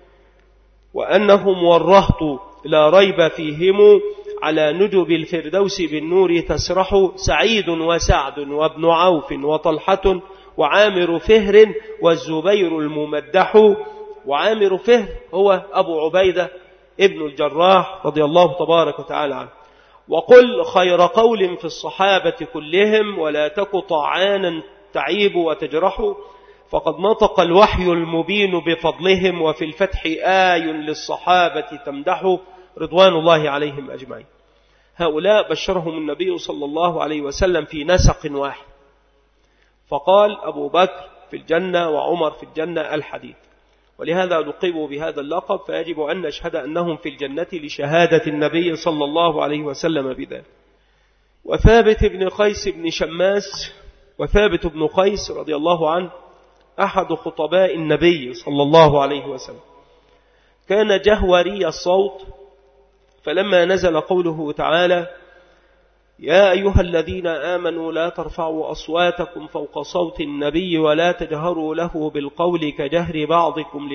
وأنهم والرهط لا ريب فيهم على نجب الفردوس بالنور تسرح، سعيد وسعد وابن عوف وطلحة وعامر فهر والزبير الممدح. وعامر فهر هو أبو عبيدة ابن الجراح رضي الله تبارك وتعالى عنه. وقل خير قول في الصحابة كلهم ولا تك طعانا تعيب وتجرح، فقد نطق الوحي المبين بفضلهم وفي الفتح آي للصحابة تمدح رضوان الله عليهم أجمعين. هؤلاء بشرهم النبي صلى الله عليه وسلم في نسق واحد، فقال أبو بكر في الجنة وعمر في الجنة الحديث، ولهذا لقبوا بهذا اللقب، فيجب أن نشهد أنهم في الجنة لشهادة النبي صلى الله عليه وسلم بذلك. وثابت بن قيس بن شماس، وثابت بن قيس رضي الله عنه أحد خطباء النبي صلى الله عليه وسلم، كان جهوري الصوت، فلما نزل قوله تعالى: يا أيها الذين آمنوا لا ترفعوا أصواتكم فوق صوت النبي ولا تجهروا له بالقول كجهر بعضكم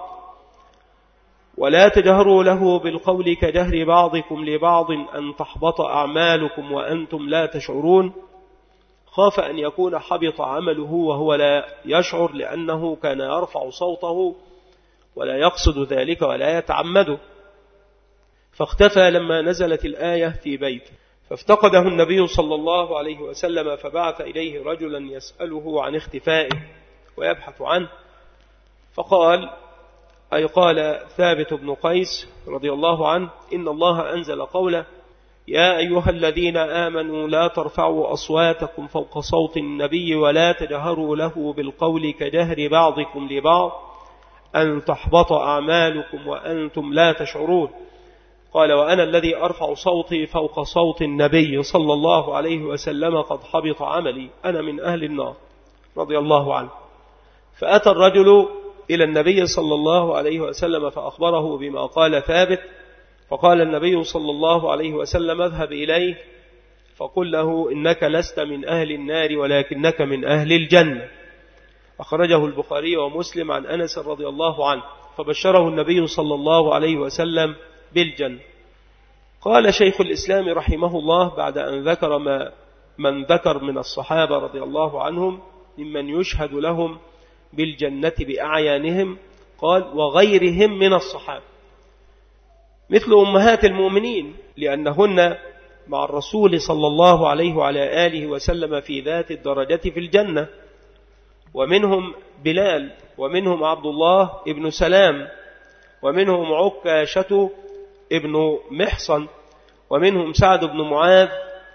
لبعض أن تحبط أعمالكم وأنتم لا تشعرون. خاف أن يكون حبط عمله وهو لا يشعر، لأنه كان يرفع صوته ولا يقصد ذلك ولا يتعمده، فاختفى لما نزلت الآية في بيته. فافتقده النبي صلى الله عليه وسلم فبعث إليه رجلا يسأله عن اختفائه ويبحث عنه، فقال أي قال ثابت بن قيس رضي الله عنه: إن الله أنزل قوله: يا أيها الذين آمنوا لا ترفعوا أصواتكم فوق صوت النبي ولا تجهروا له بالقول كجهر بعضكم لبعض أن تحبط أعمالكم وأنتم لا تشعرون. قال: وأنا الذي أرفع صوتي فوق صوت النبي صلى الله عليه وسلم قد حبط عملي، أنا من أهل النار، رضي الله عنه. فأتى الرجل إلى النبي صلى الله عليه وسلم فأخبره بما قال ثابت، فقال النبي صلى الله عليه وسلم: اذهب إليه فقل له إنك لست من أهل النار ولكنك من أهل الجنة. أخرجه البخاري ومسلم عن أنس رضي الله عنه، فبشره النبي صلى الله عليه وسلم بالجنة. قال شيخ الإسلام رحمه الله بعد أن ذكر من ذكر من الصحابة رضي الله عنهم ممن يشهد لهم بالجنة بأعيانهم، قال: وغيرهم من الصحابة، مثل أمهات المؤمنين، لأنهن مع الرسول صلى الله عليه وعلى آله وسلم في ذات الدرجة في الجنة، ومنهم بلال، ومنهم عبد الله ابن سلام، ومنهم عكاشة ابن محصن، ومنهم سعد بن معاذ،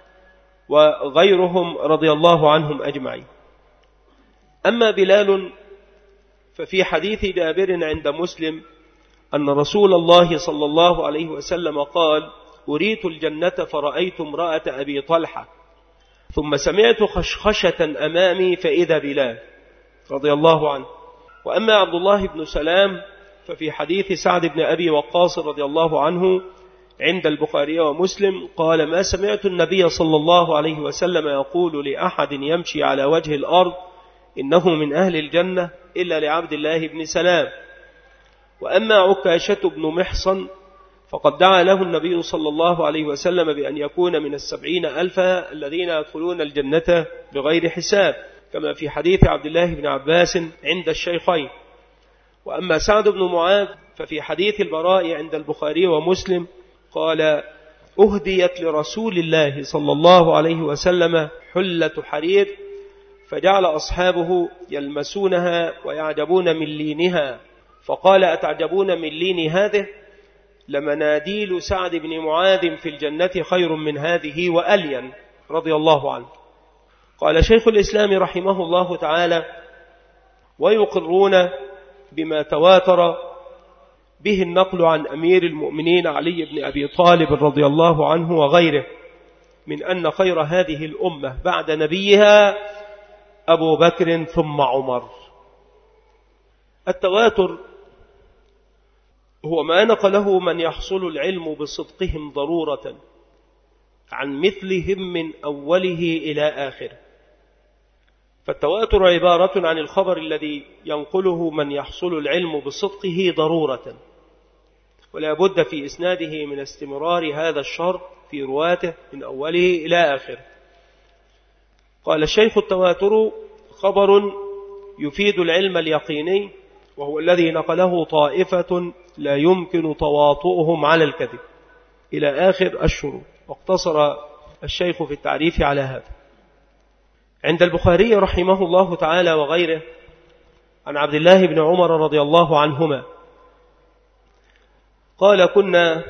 وغيرهم رضي الله عنهم أجمعين. أما بلال ففي حديث جابر عند مسلم أن رسول الله صلى الله عليه وسلم قال: أريت الجنة فرأيت امرأة أبي طلحة، ثم سمعت خشخشة أمامي فإذا بلال، رضي الله عنه. وأما عبد الله بن سلام ففي حديث سعد بن أبي وقاص رضي الله عنه عند البخاري ومسلم قال: ما سمعت النبي صلى الله عليه وسلم يقول لأحد يمشي على وجه الأرض إنه من أهل الجنة إلا لعبد الله بن سلام. وأما عكاشة بن محصن فقد دعا له النبي صلى الله عليه وسلم بأن يكون من 70,000 الذين يدخلون الجنة بغير حساب، كما في حديث عبد الله بن عباس عند الشيخين. وأما سعد بن معاذ ففي حديث البراء عند البخاري ومسلم قال: أهديت لرسول الله صلى الله عليه وسلم حلة حرير، فجعل أصحابه يلمسونها ويعجبون من لينها، فقال: أتعجبون من لين هذه؟ لمناديل سعد بن معاذ في الجنة خير من هذه وألين، رضي الله عنه. قال شيخ الإسلام رحمه الله تعالى: ويقرون بما تواتر به النقل عن أمير المؤمنين علي بن أبي طالب رضي الله عنه وغيره من أن خير هذه الأمة بعد نبيها أبو بكر ثم عمر. التواتر هو ما نقله من يحصل العلم بصدقهم ضرورة عن مثلهم من أوله إلى آخره. فالتواتر عبارة عن الخبر الذي ينقله من يحصل العلم بصدقه ضرورة، ولا بد في إسناده من استمرار هذا الشرط في رواته من أوله إلى آخره. قال الشيخ: التواتر خبر يفيد العلم اليقيني، وهو الذي نقله طائفة لا يمكن تواطؤهم على الكذب، إلى آخر الشروط. واقتصر الشيخ في التعريف على هذا. عند البخاري رحمه الله تعالى وغيره عن عبد الله بن عمر رضي الله عنهما قال: كنا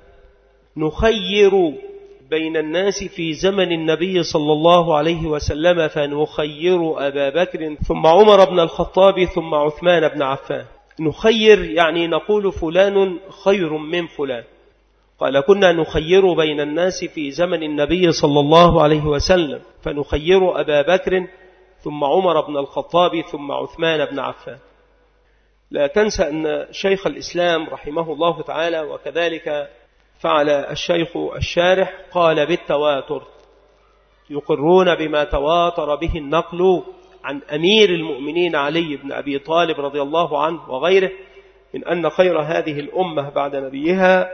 نخير بين الناس في زمن النبي صلى الله عليه وسلم، فنخير أبا بكر ثم عمر بن الخطاب ثم عثمان بن عفان. نخير يعني نقول فلان خير من فلان. قال: كنا نخير بين الناس في زمن النبي صلى الله عليه وسلم، فنخير أبا بكر ثم عمر بن الخطاب ثم عثمان بن عفان. لا تنسى أن شيخ الإسلام رحمه الله تعالى وكذلك فعل الشيخ الشارح قال بالتواتر، يقرون بما تواتر به النقل عن أمير المؤمنين علي بن أبي طالب رضي الله عنه وغيره من أن خير هذه الأمة بعد نبيها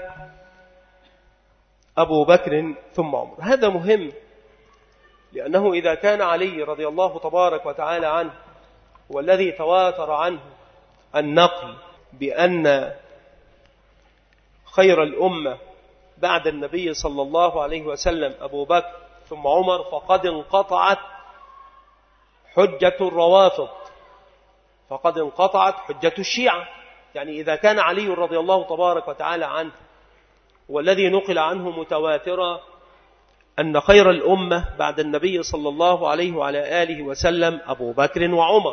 أبو بكر ثم عمر. هذا مهم، لأنه إذا كان علي رضي الله تبارك وتعالى عنه هو الذي تواتر عنه النقل بأن خير الأمة بعد النبي صلى الله عليه وسلم أبو بكر ثم عمر فقد انقطعت حجة الروافض، فقد انقطعت حجة الشيعة. يعني إذا كان علي رضي الله تبارك وتعالى عنه والذي نقل عنه متواترا أن خير الأمة بعد النبي صلى الله عليه وعلى آله وسلم أبو بكر وعمر،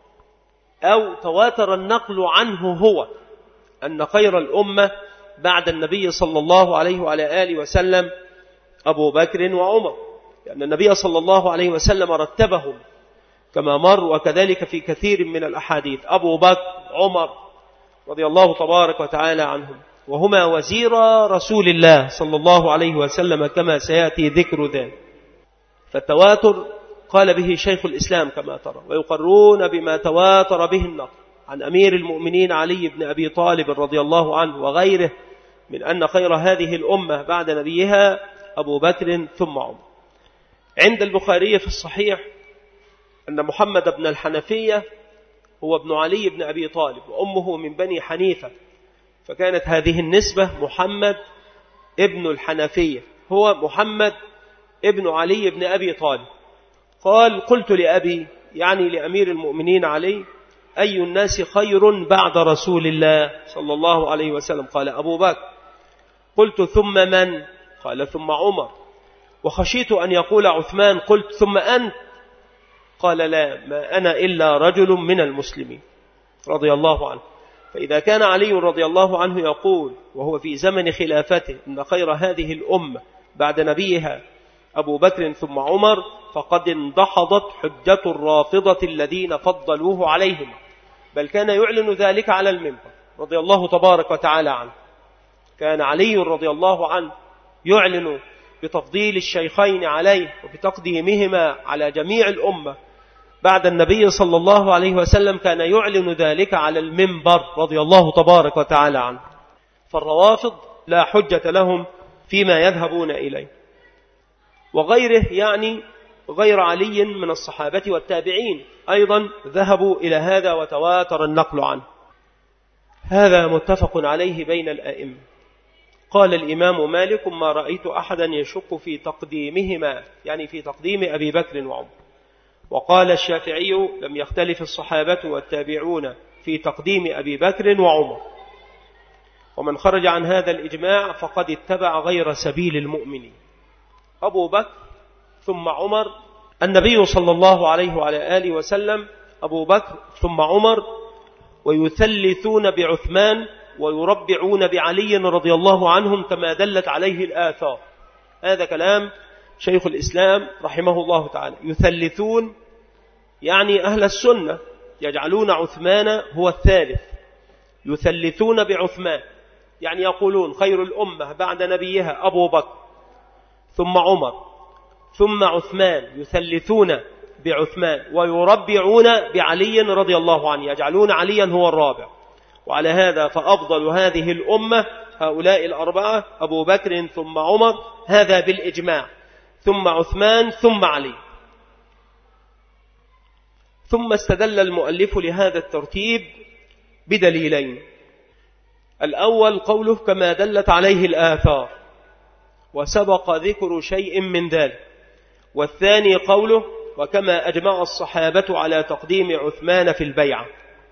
أو تواتر النقل عنه هو أن خير الأمة بعد النبي صلى الله عليه وعلى آله وسلم أبو بكر وعمر، لأن النبي صلى الله عليه وسلم رتبهم كما مر، وكذلك في كثير من الأحاديث أبو بكر عمر رضي الله تبارك وتعالى عنهم، وهما وزير رسول الله صلى الله عليه وسلم كما سيأتي ذكر ذلك. فالتواتر قال به شيخ الإسلام كما ترى، ويقرون بما تواتر به النقل عن أمير المؤمنين علي بن أبي طالب رضي الله عنه وغيره من أن خير هذه الأمة بعد نبيها أبو بكر ثم عمر. عند البخاري في الصحيح أن محمد بن الحنفية هو ابن علي بن أبي طالب وأمه من بني حنيفة، فكانت هذه النسبة محمد ابن الحنفية هو محمد ابن علي بن أبي طالب. قال قلت لأبي يعني لأمير المؤمنين علي أي الناس خير بعد رسول الله صلى الله عليه وسلم؟ قال أبو بكر. قلت ثم من؟ قال ثم عمر. وخشيت أن يقول عثمان قلت ثم أنت؟ قال لا، ما أنا إلا رجل من المسلمين رضي الله عنه. فإذا كان علي رضي الله عنه يقول وهو في زمن خلافته إن خير هذه الأمة بعد نبيها أبو بكر ثم عمر، فقد اندحضت حجة الرافضة الذين فضلوه عليهم، بل كان يعلن ذلك على المنبر رضي الله تبارك وتعالى عنه. كان علي رضي الله عنه يعلن بتفضيل الشيخين عليه وبتقديمهما على جميع الأمة بعد النبي صلى الله عليه وسلم، كان يعلن ذلك على المنبر رضي الله تبارك وتعالى عنه. فالروافض لا حجة لهم فيما يذهبون إليه، وغيره يعني غير علي من الصحابة والتابعين أيضا ذهبوا إلى هذا وتواتر النقل عنه. هذا متفق عليه بين الآئمة. قال الإمام مالك ما رأيت أحدا يشك في تقديمهما، يعني في تقديم أبي بكر وعمر. وقال الشافعي لم يختلف الصحابة والتابعون في تقديم أبي بكر وعمر، ومن خرج عن هذا الإجماع فقد اتبع غير سبيل المؤمنين. أبو بكر ثم عمر، النبي صلى الله عليه وعلى آله وسلم أبو بكر ثم عمر، ويثلثون بعثمان ويربعون بعلي رضي الله عنهم كما دلت عليه الآثار. هذا كلام شيخ الإسلام رحمه الله تعالى. يثلثون يعني أهل السنة يجعلون عثمان هو الثالث، يثلثون بعثمان يعني يقولون خير الأمة بعد نبيها أبو بكر ثم عمر ثم عثمان، يثلثون بعثمان ويربعون بعلي رضي الله عنه، يجعلون عليا هو الرابع. وعلى هذا فأفضل هذه الأمة هؤلاء الأربعة أبو بكر ثم عمر، هذا بالإجماع، ثم عثمان ثم علي. ثم استدل المؤلف لهذا الترتيب بدليلين: الأول قوله كما دلت عليه الآثار، وسبق ذكر شيء من ذلك. والثاني قوله وكما أجمع الصحابة على تقديم عثمان في البيعة.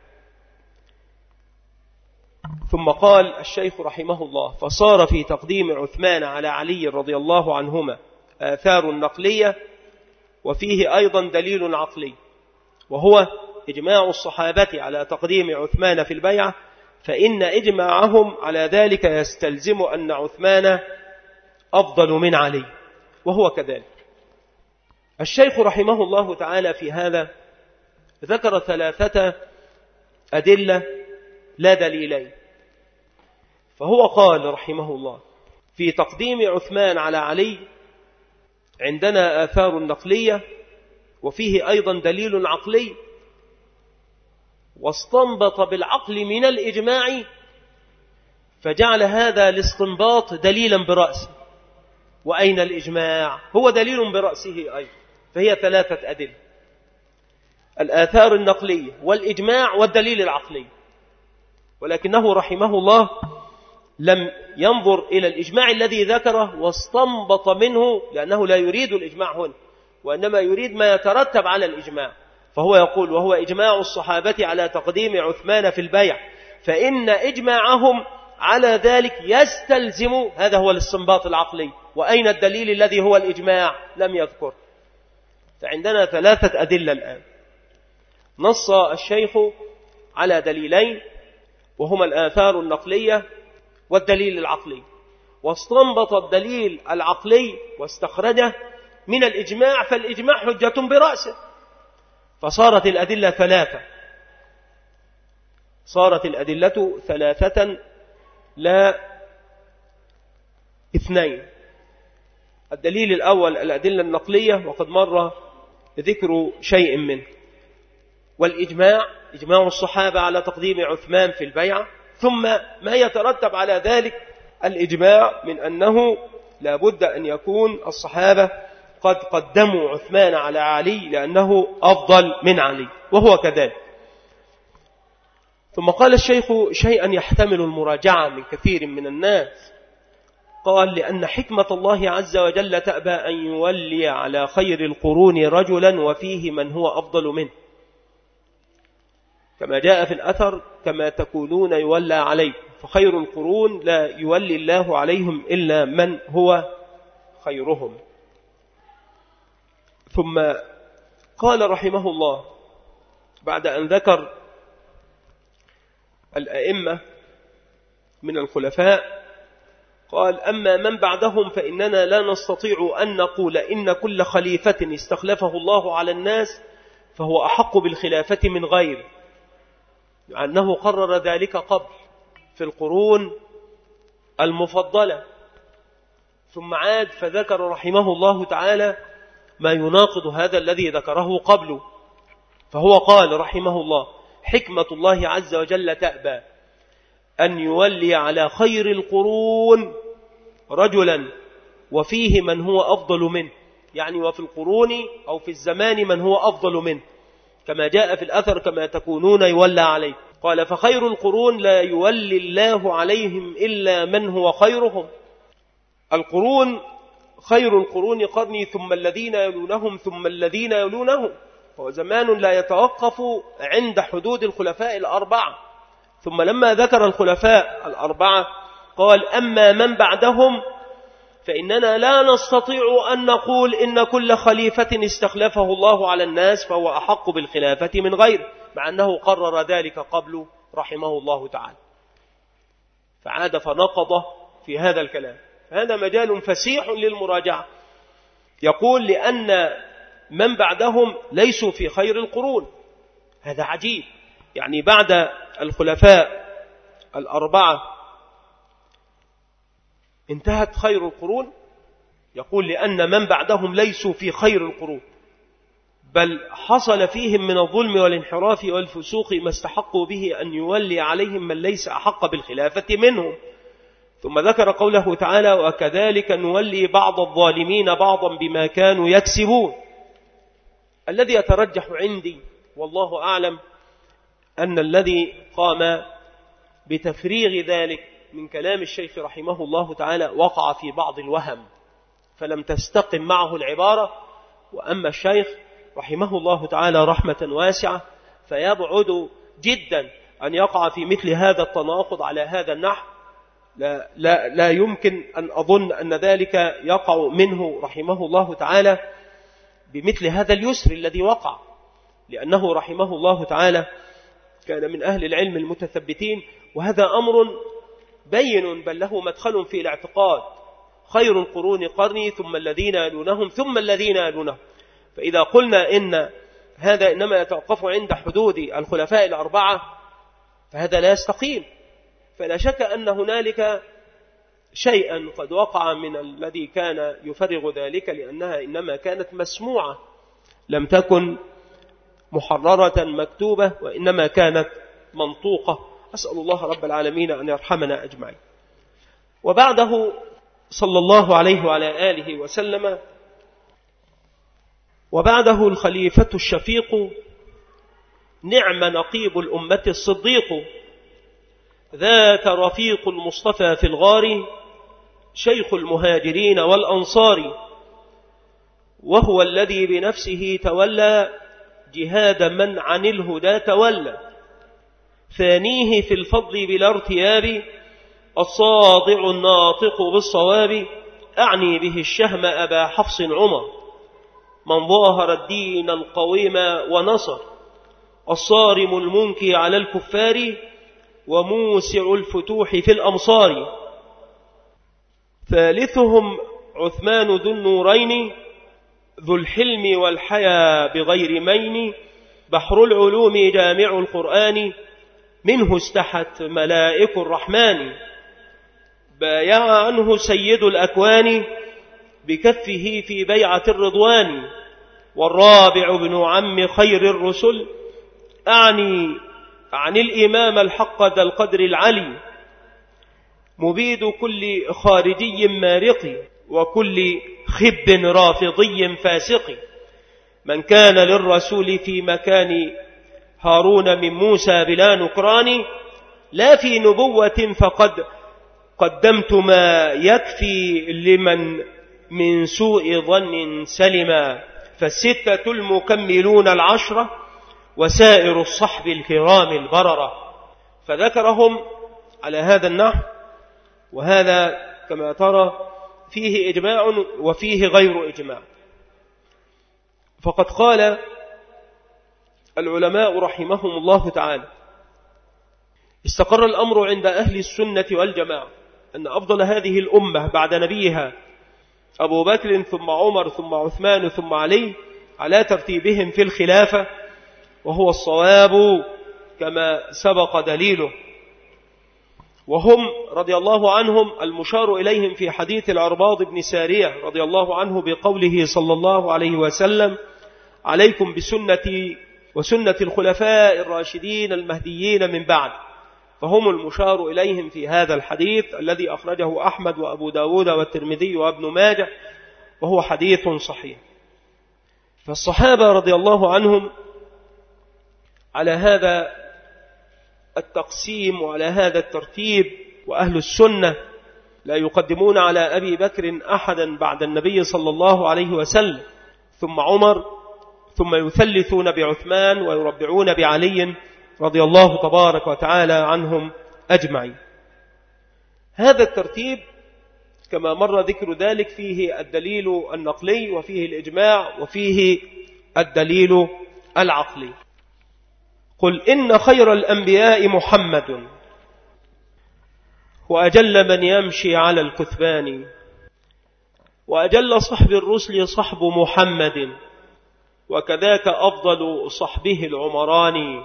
ثم قال الشيخ رحمه الله فصار في تقديم عثمان على علي رضي الله عنهما آثار نقلية، وفيه أيضا دليل عقلي، وهو إجماع الصحابة على تقديم عثمان في البيعة، فإن إجماعهم على ذلك يستلزم أن عثمان أفضل من علي، وهو كذلك. الشيخ رحمه الله تعالى في هذا ذكر 3 أدلة لا دليلين. فهو قال رحمه الله في تقديم عثمان على علي عندنا آثار نقلية، وفيه أيضا دليل عقلي، واستنبط بالعقل من الإجماع فجعل هذا الاستنباط دليلا برأسه. وأين الإجماع؟ هو دليل برأسه أيضا. فهي 3 أدلة: الآثار النقلية والإجماع والدليل العقلي. ولكنه رحمه الله لم ينظر إلى الإجماع الذي ذكره واستنبط منه، لأنه لا يريد الإجماع هنا وإنما يريد ما يترتب على الإجماع. فهو يقول: وهو إجماع الصحابة على تقديم عثمان في البيع، فإن إجماعهم على ذلك يستلزم، هذا هو الاستنباط العقلي. وأين الدليل الذي هو الإجماع؟ لم يذكر. فعندنا 3 أدلة الآن. نص الشيخ على دليلين، وهما الآثار النقلية والدليل العقلي، واستنبط الدليل العقلي واستخرجه من الإجماع، فالإجماع حجة برأسه. فصارت الأدلة 3، صارت الأدلة 3 لا 2. الدليل الأول الأدلة النقلية، وقد مر ذكر شيء منه، والإجماع إجماع الصحابة على تقديم عثمان في البيعة، ثم ما يترتب على ذلك الإجماع من أنه لا بد أن يكون الصحابة قد قدموا عثمان على علي لأنه أفضل من علي، وهو كذلك. ثم قال الشيخ شيئا يحتمل المراجعة من كثير من الناس، قال: لأن حكمة الله عز وجل تأبى أن يولي على خير القرون رجلا وفيه من هو أفضل منه، كما جاء في الأثر: كما تكونون يولى عليكم، فخير القرون لا يولي الله عليهم إلا من هو خيرهم. ثم قال رحمه الله بعد أن ذكر الأئمة من الخلفاء، قال: أما من بعدهم فإننا لا نستطيع أن نقول إن كل خليفة استخلفه الله على الناس فهو أحق بالخلافة من غيره، لأنه قرر ذلك قبل في القرون المفضلة. ثم عاد فذكر رحمه الله تعالى ما يناقض هذا الذي ذكره قبله. فهو قال رحمه الله: حكمة الله عز وجل تأبى أن يولي على خير القرون رجلا وفيه من هو أفضل منه، يعني وفي القرون أو في الزمان من هو أفضل منه، كما جاء في الأثر: كما تكونون يولى عليه. قال: فخير القرون لا يولي الله عليهم إلا من هو خيرهم. القرون خير القرون قرني ثم الذين يلونهم ثم الذين يلونهم، هو زمان لا يتوقف عند حدود الخلفاء الأربعة. ثم لما ذكر الخلفاء الأربعة قال: أما من بعدهم فإننا لا نستطيع أن نقول إن كل خليفة استخلفه الله على الناس فهو أحق بالخلافة من غيره، مع أنه قرر ذلك قبل رحمه الله تعالى. فعاد فنقض في هذا الكلام. هذا مجال فسيح للمراجعة. يقول: لأن من بعدهم ليسوا في خير القرون. هذا عجيب، يعني بعد الخلفاء الأربعة انتهت خير القرون؟ يقول: لأن من بعدهم ليسوا في خير القرون، بل حصل فيهم من الظلم والانحراف والفسوق ما استحقوا به أن يولي عليهم من ليس أحق بالخلافة منهم. ثم ذكر قوله تعالى: وكذلك نولي بعض الظالمين بعضا بما كانوا يكسبون. الذي يترجح عندي والله أعلم أن الذي قام بتفريغ ذلك من كلام الشيخ رحمه الله تعالى وقع في بعض الوهم فلم تستقم معه العبارة. وأما الشيخ رحمه الله تعالى رحمة واسعة فيبعد جدا أن يقع في مثل هذا التناقض على هذا النحو. لا يمكن أن أظن أن ذلك يقع منه رحمه الله تعالى بمثل هذا اليسر الذي وقع، لأنه رحمه الله تعالى كان من أهل العلم المتثبتين، وهذا أمر بين بل له مدخل في الاعتقاد: خير القرون قرني ثم الذين يلونهم ثم الذين يلونهم. فإذا قلنا إن هذا إنما يتوقف عند حدود الخلفاء الأربعة فهذا لا يستقيم. فلا شك أن هنالك شيئا قد وقع من الذي كان يفرغ ذلك، لأنها إنما كانت مسموعة لم تكن محررة مكتوبة، وإنما كانت منطوقة. أسأل الله رب العالمين أن يرحمنا أجمعين. وبعده صلى الله عليه وعلى آله وسلم: وبعده الخليفة الشفيق نعم نقيب الأمة الصديق، ذات رفيق المصطفى في الغار شيخ المهاجرين والأنصار، وهو الذي بنفسه تولى جهاد من عن الهدى تولى. ثانيه في الفضل بلا ارتياب الصادع الناطق بالصواب، أعني به الشهم أبا حفص عمر، من ظاهر الدين القويم ونصر، الصارم المنكي على الكفار، وموسع الفتوح في الأمصار. ثالثهم عثمان ذو النورين، ذو الحلم والحيا بغير مين، بحر العلوم جامع القرآن، منه استحت ملائك الرحمن، بايع عنه سيد الأكوان بكفه في بيعة الرضوان. والرابع ابن عم خير الرسل، أعني عن الإمام الحق ذا القدر العلي، مبيد كل خارجي مارق، وكل خب رافضي فاسق، من كان للرسول في مكان هارون من موسى بلا نكران، لا في نبوة فقد قدمت ما يكفي لمن من سوء ظن سلما، فالستة المكملون العشرة وسائر الصحب الكرام البررة. فذكرهم على هذا النحو، وهذا كما ترى فيه إجماع وفيه غير إجماع. فقد قال العلماء رحمهم الله تعالى: استقر الأمر عند أهل السنة والجماعة أن أفضل هذه الأمة بعد نبيها أبو بكر ثم عمر ثم عثمان ثم علي، على ترتيبهم في الخلافة، وهو الصواب كما سبق دليله. وهم رضي الله عنهم المشار إليهم في حديث العرباض بن سارية رضي الله عنه بقوله صلى الله عليه وسلم: عليكم بسنتي وسنة الخلفاء الراشدين المهديين من بعد. فهم المشار إليهم في هذا الحديث الذي أخرجه أحمد وأبو داود والترمذي وابن ماجه، وهو حديث صحيح. فالصحابة رضي الله عنهم على هذا التقسيم وعلى هذا الترتيب، وأهل السنة لا يقدمون على أبي بكر أحدا بعد النبي صلى الله عليه وسلم، ثم عمر، ثم يثلثون بعثمان ويربعون بعلي رضي الله تبارك وتعالى عنهم أجمعين. هذا الترتيب كما مر ذكر ذلك فيه الدليل النقلي وفيه الإجماع وفيه الدليل العقلي. قل إن خير الأنبياء محمد، وأجل من يمشي على الكثبان، وأجل صحب الرسل صحب محمد، وكذاك أفضل صحبه العمران،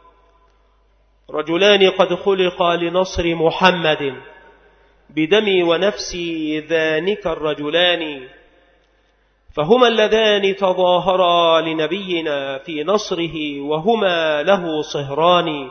رجلان قد خلقا لنصر محمد، بدمي ونفسي ذانك الرجلان، فهما اللذان تظاهرا لنبينا في نصره، وهما له صهران،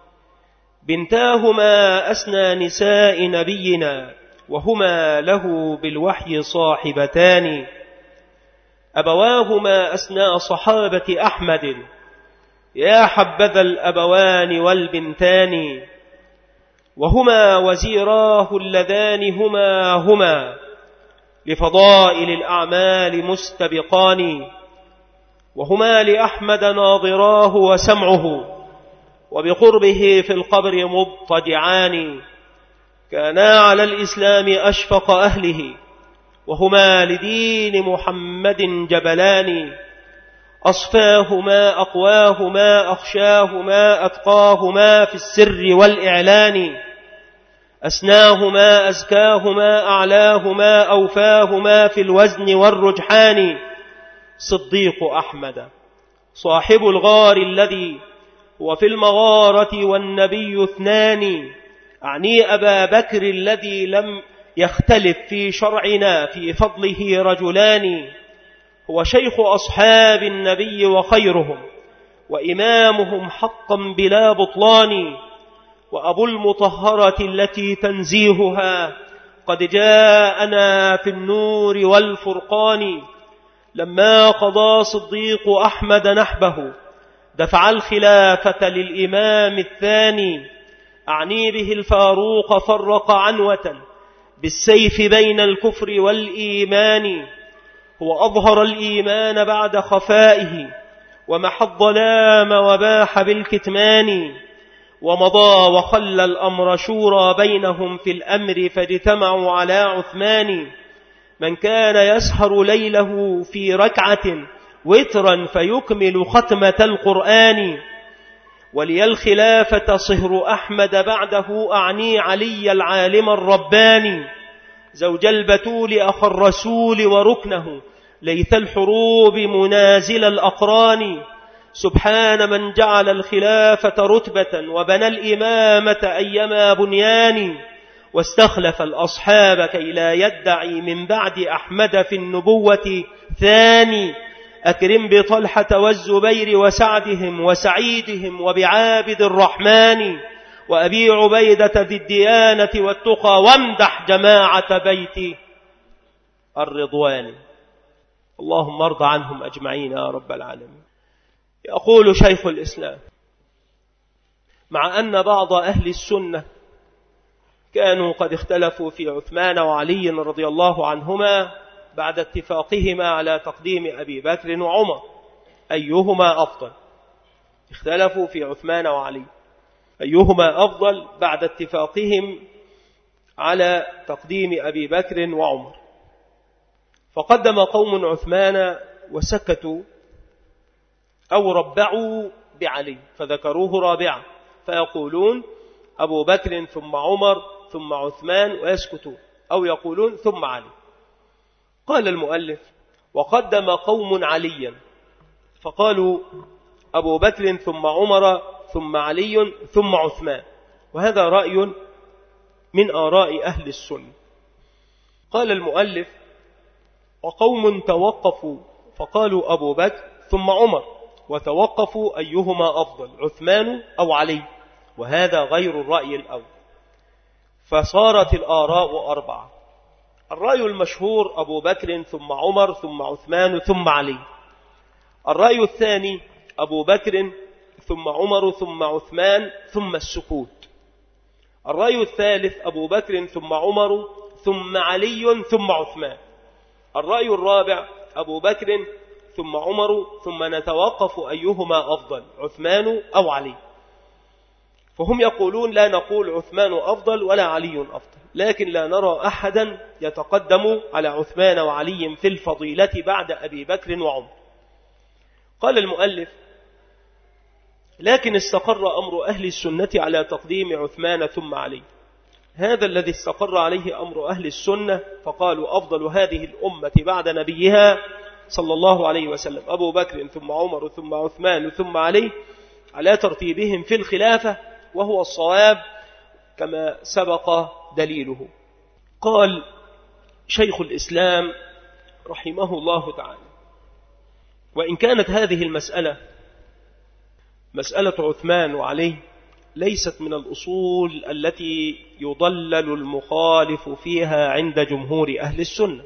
بنتاهما أسنى نساء نبينا، وهما له بالوحي صاحبتان، أبواهما أسنى صحابة أحمد، يا حبذا الأبوان والبنتان، وهما وزيراه اللذان هما لفضائل الأعمال مستبقان، وهما لأحمد ناظراه وسمعه، وبقربه في القبر مضطجعان، كانا على الإسلام أشفق أهله، وهما لدين محمد جبلان، أصفاهما أقواهما أخشاهما أتقاهما في السر والإعلان، أسناهما أزكاهما أعلاهما أوفاهما في الوزن والرجحان، صديق أحمد صاحب الغار الذي هو في المغارة والنبي اثنان، أعني أبا بكر الذي لم يختلف في شرعنا في فضله رجلان، هو شيخ أصحاب النبي وخيرهم، وإمامهم حقا بلا بطلان، وأبو المطهرة التي تنزيهها قد جاءنا في النور والفرقان، لما قضى صديق أحمد نحبه دفع الخلافة للإمام الثاني، أعني به الفاروق فرق عنوة بالسيف بين الكفر والإيمان، هو أظهر الإيمان بعد خفائه ومحى الظلام وباح بالكتمان، ومضى وخلى الأمر شورى بينهم في الأمر فاجتمعوا على عثمان. من كان يسهر ليله في ركعة وترا فيكمل ختمة القرآن، ولي الخلافة صهر أحمد بعده أعني علي العالم الرباني، زوج البتول أخ الرسول وركنه ليث الحروب منازل الأقران. سبحان من جعل الخلافة رتبة وبنى الإمامة أيما بنيان، واستخلف الأصحاب كي لا يدعي من بعد أحمد في النبوة ثاني. أكرم بطلحة والزبير وسعدهم وسعيدهم وبعابد الرحمن، وأبي عبيدة ذي الديانة والتقى، وامدح جماعة بيت الرضوان. اللهم ارض عنهم أجمعين يا رب العالمين. يقول شيخ الإسلام: مع أن بعض أهل السنة كانوا قد اختلفوا في عثمان وعلي رضي الله عنهما بعد اتفاقهما على تقديم أبي بكر وعمر أيهما أفضل. اختلفوا في عثمان وعلي أيهما أفضل بعد اتفاقهم على تقديم أبي بكر وعمر، فقدم قوم عثمان وسكتوا أو ربعوا بعلي فذكروه رابعا، فيقولون أبو بكر ثم عمر ثم عثمان ويسكتون، أو يقولون ثم علي. قال المؤلف: وقدم قوم عليا فقالوا أبو بكر ثم عمر ثم علي ثم عثمان، وهذا رأي من آراء أهل السنة. قال المؤلف: وقوم توقفوا فقالوا أبو بكر ثم عمر، وتوقفوا أيهما أفضل عثمان أو علي، وهذا غير الرأي الأول، فصارت الآراء أربعة. الرأي المشهور أبو بكر ثم عمر ثم عثمان ثم علي. الرأي الثاني أبو بكر ثم عمر ثم عثمان ثم السكوت. الرأي الثالث أبو بكر ثم عمر ثم علي ثم عثمان. الرأي الرابع أبو بكر ثم عمر ثم نتوقف أيهما أفضل عثمان أو علي. فهم يقولون لا نقول عثمان أفضل ولا علي أفضل، لكن لا نرى أحدا يتقدم على عثمان وعلي في الفضيلة بعد أبي بكر وعمر. قال المؤلف: لكن استقر أمر أهل السنة على تقديم عثمان ثم علي، هذا الذي استقر عليه أمر أهل السنة، فقالوا أفضل هذه الأمة بعد نبيها صلى الله عليه وسلم أبو بكر ثم عمر ثم عثمان ثم علي، على ترتيبهم في الخلافة، وهو الصواب كما سبق دليله. قال شيخ الإسلام رحمه الله تعالى: وإن كانت هذه المسألة مسألة عثمان وعلي ليست من الأصول التي يضلل المخالف فيها عند جمهور أهل السنة.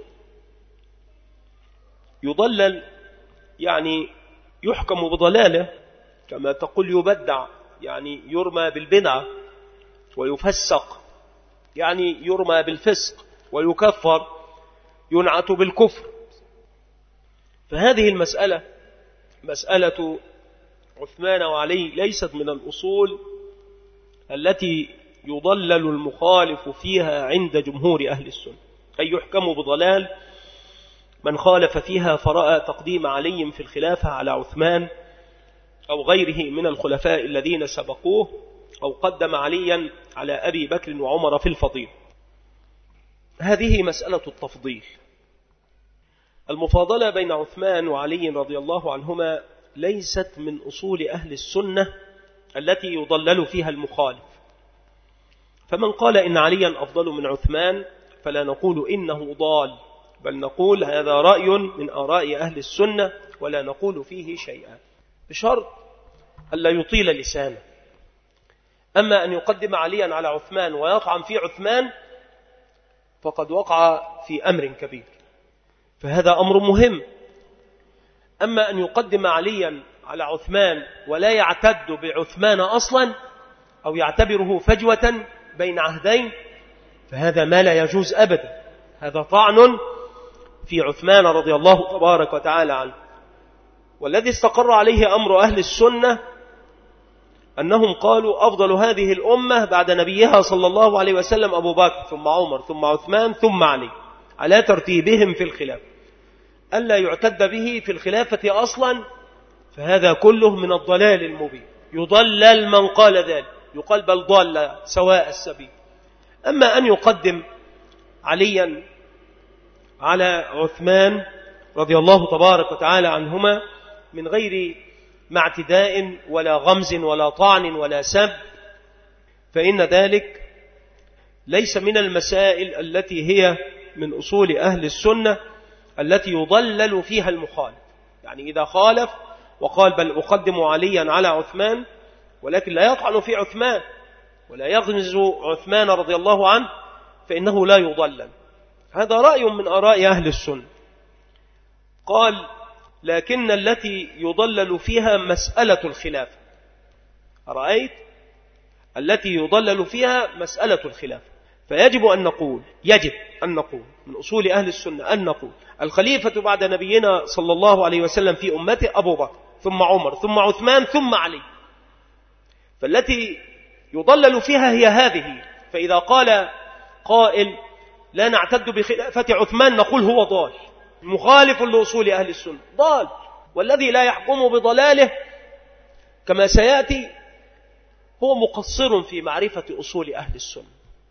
يضلل يعني يحكم بضلاله، كما تقول يبدع يعني يرمى بالبدعة، ويفسق يعني يرمى بالفسق، ويكفر ينعت بالكفر. فهذه المسألة مسألة عثمان وعلي ليست من الأصول التي يضلل المخالف فيها عند جمهور أهل السنة، أي يحكم بضلال من خالف فيها فرأى تقديم علي في الخلافة على عثمان أو غيره من الخلفاء الذين سبقوه، أو قدم عليا على أبي بكر وعمر في الفضيل. هذه مسألة التفضيل. المفاضلة بين عثمان وعلي رضي الله عنهما ليست من أصول أهل السنة التي يضلل فيها المخالف. فمن قال إن عليا أفضل من عثمان فلا نقول إنه ضال، بل نقول هذا رأي من آراء أهل السنة ولا نقول فيه شيئا، بشرط ألا يطيل لسانه. أما أن يقدم عليا على عثمان ويطعن في عثمان فقد وقع في أمر كبير، فهذا أمر مهم. أما أن يقدم عليا على عثمان ولا يعتد بعثمان أصلا، أو يعتبره فجوة بين عهدين، فهذا ما لا يجوز أبدا. هذا طعن في عثمان رضي الله تبارك وتعالى عنه. والذي استقر عليه أمر أهل السنة أنهم قالوا أفضل هذه الأمة بعد نبيها صلى الله عليه وسلم أبو بكر ثم عمر ثم عثمان ثم علي، على ترتيبهم في الخلافة. ألا يعتد به في الخلافة أصلا، فهذا كله من الضلال المبين. يضلل من قال ذلك، يقال بل ضل سواء السبيل. أما أن يقدم عليا على عثمان رضي الله تبارك وتعالى عنهما من غير مع اعتداء ولا غمز ولا طعن ولا سب، فإن ذلك ليس من المسائل التي هي من أصول أهل السنة التي يضلل فيها المخالف. يعني إذا خالف وقال بل أقدم عليا على عثمان، ولكن لا يطعن في عثمان ولا يغمز عثمان رضي الله عنه، فإنه لا يضلل. هذا رأي من آراء أهل السنة. قال لكن التي يضلل فيها مسألة الخلافة. رأيت التي يضلل فيها مسألة الخلافة، فيجب أن نقول من أصول أهل السنة أن نقول الخليفة بعد نبينا صلى الله عليه وسلم في أمته أبو بكر ثم عمر ثم عثمان ثم علي. فالتي يضلل فيها هي هذه. فإذا قال قائل لا نعتد بخلافة عثمان، نقول هو ضال مخالف لأصول أهل السنة، ضال. والذي لا يحكم بضلاله كما سيأتي هو مقصر في معرفة أصول أهل السنة.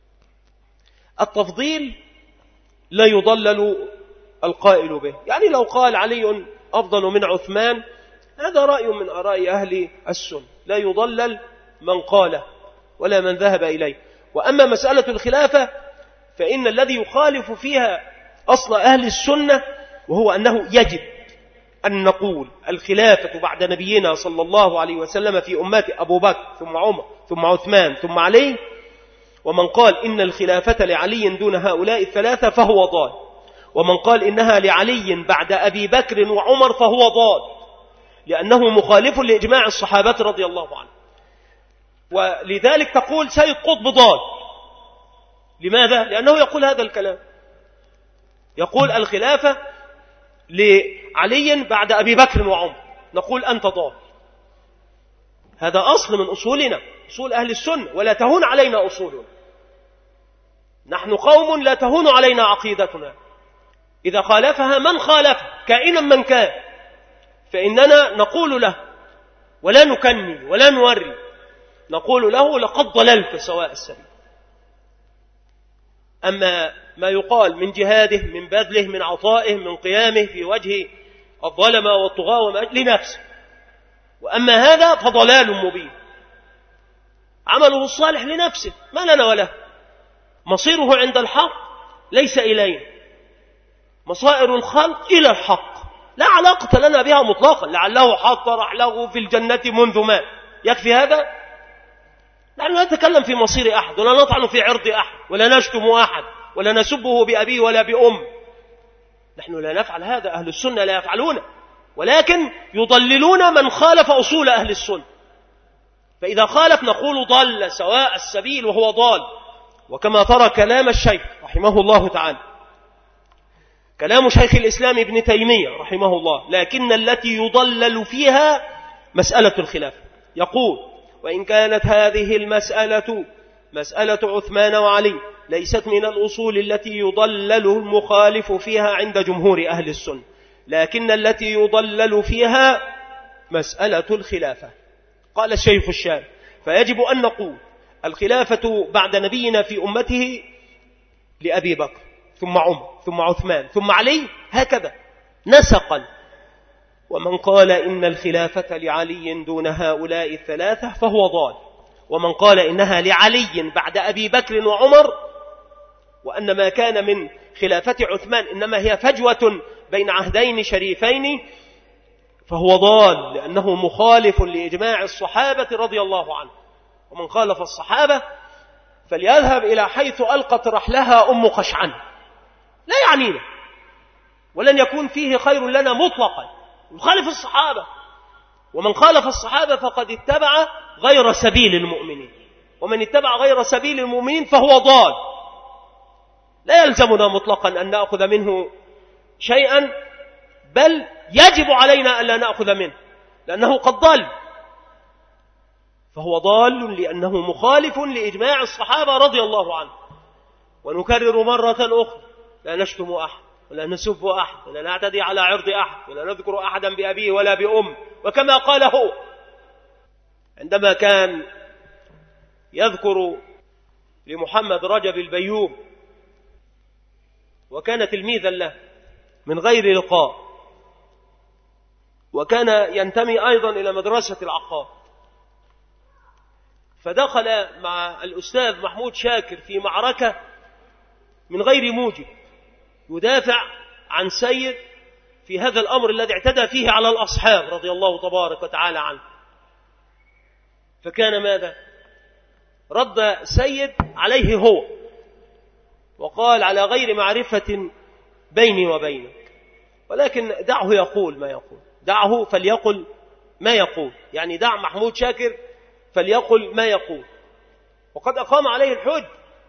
التفضيل لا يضلل القائل به. يعني لو قال علي أفضل من عثمان، هذا رأي من آراء أهل السنة، لا يضلل من قاله ولا من ذهب إليه. وأما مسألة الخلافة فإن الذي يخالف فيها أصل أهل السنة وهو أنه يجب أن نقول الخلافة بعد نبينا صلى الله عليه وسلم في أمات أبو بكر ثم عمر ثم عثمان ثم علي. ومن قال إن الخلافة لعلي دون هؤلاء الثلاثة فهو ضال، ومن قال إنها لعلي بعد أبي بكر وعمر فهو ضال، لأنه مخالف لإجماع الصحابة رضي الله عنهم. ولذلك تقول سيد قطب ضال. لماذا؟ لأنه يقول هذا الكلام، يقول الخلافة لعلي بعد أبي بكر وعمر، نقول أنت ضال. هذا أصل من أصولنا، أصول أهل السنة، ولا تهون علينا أصولنا. نحن قوم لا تهون علينا عقيدتنا. إذا خالفها من خالف كائنا من كان، فإننا نقول له ولا نكني ولا نوري، نقول له لقد ضللت سواء السبيل. أما ما يقال من جهاده، من بذله، من عطائه، من قيامه في وجه الظلمة والطغاة لنفسه، وأما هذا فضلال مبين، عمله الصالح لنفسه، ما لنا وله. مصيره عند الحق ليس إلينا، مصائر الخلق إلى الحق لا علاقة لنا بها مطلقا. لعله حط رحله في الجنة منذ ما، يكفي هذا؟ نحن لا نتكلم في مصير أحد، ولا نطعن في عرض أحد، ولا نشتم أحد، ولا نسبه بأبيه ولا بأم. نحن لا نفعل هذا، أهل السنة لا يفعلون، ولكن يضللون من خالف أصول أهل السنة. فإذا خالف نقول ضل سواء السبيل وهو ضال. وكما ترى كلام الشيخ رحمه الله تعالى، كلام شيخ الإسلام ابن تيمية رحمه الله، لكن التي يضلل فيها مسألة الخلاف. يقول وإن كانت هذه المسألة مسألة عثمان وعلي ليست من الأصول التي يضلل المخالف فيها عند جمهور أهل السنة، لكن التي يضلل فيها مسألة الخلافة. قال الشيخ الشارح فيجب أن نقول الخلافة بعد نبينا في أمته لأبي بكر ثم عمر ثم عثمان ثم علي، هكذا نسقا. ومن قال إن الخلافة لعلي دون هؤلاء الثلاثة فهو ضال، ومن قال إنها لعلي بعد أبي بكر وعمر، وأن ما كان من خلافة عثمان إنما هي فجوة بين عهدين شريفين، فهو ضال، لأنه مخالف لإجماع الصحابة رضي الله عنهم. ومن خالف الصحابة فليذهب إلى حيث ألقت رحلها أم قشعن، لا يعنينا، ولن يكون فيه خير لنا مطلقا. يخالف الصحابة، ومن خالف الصحابة فقد اتبع غير سبيل المؤمنين. ومن اتبع غير سبيل المؤمنين فهو ضال. لا يلزمنا مطلقا أن نأخذ منه شيئا، بل يجب علينا أن لا نأخذ منه لأنه قد ضل، فهو ضال لأنه مخالف لإجماع الصحابة رضي الله عنهم. ونكرر مرة أخرى: لا نشتم أحد ولا نسب أحد ولا نعتدي على عرض أحد ولا نذكر أحدا بأبيه ولا بأم. وكما قال هو عندما كان يذكر لمحمد رجب البيوم وكان تلميذا له من غير لقاء، وكان ينتمي أيضا إلى مدرسة العقاد، فدخل مع الأستاذ محمود شاكر في معركة من غير موجب يدافع عن سيد في هذا الأمر الذي اعتدى فيه على الأصحاب رضي الله تبارك وتعالى عنه. فكان ماذا؟ رد سيد عليه هو وقال: على غير معرفة بيني وبينك، ولكن دعه يقول ما يقول، دعه فليقل ما يقول، يعني دع محمود شاكر فليقل ما يقول. وقد أقام عليه الحج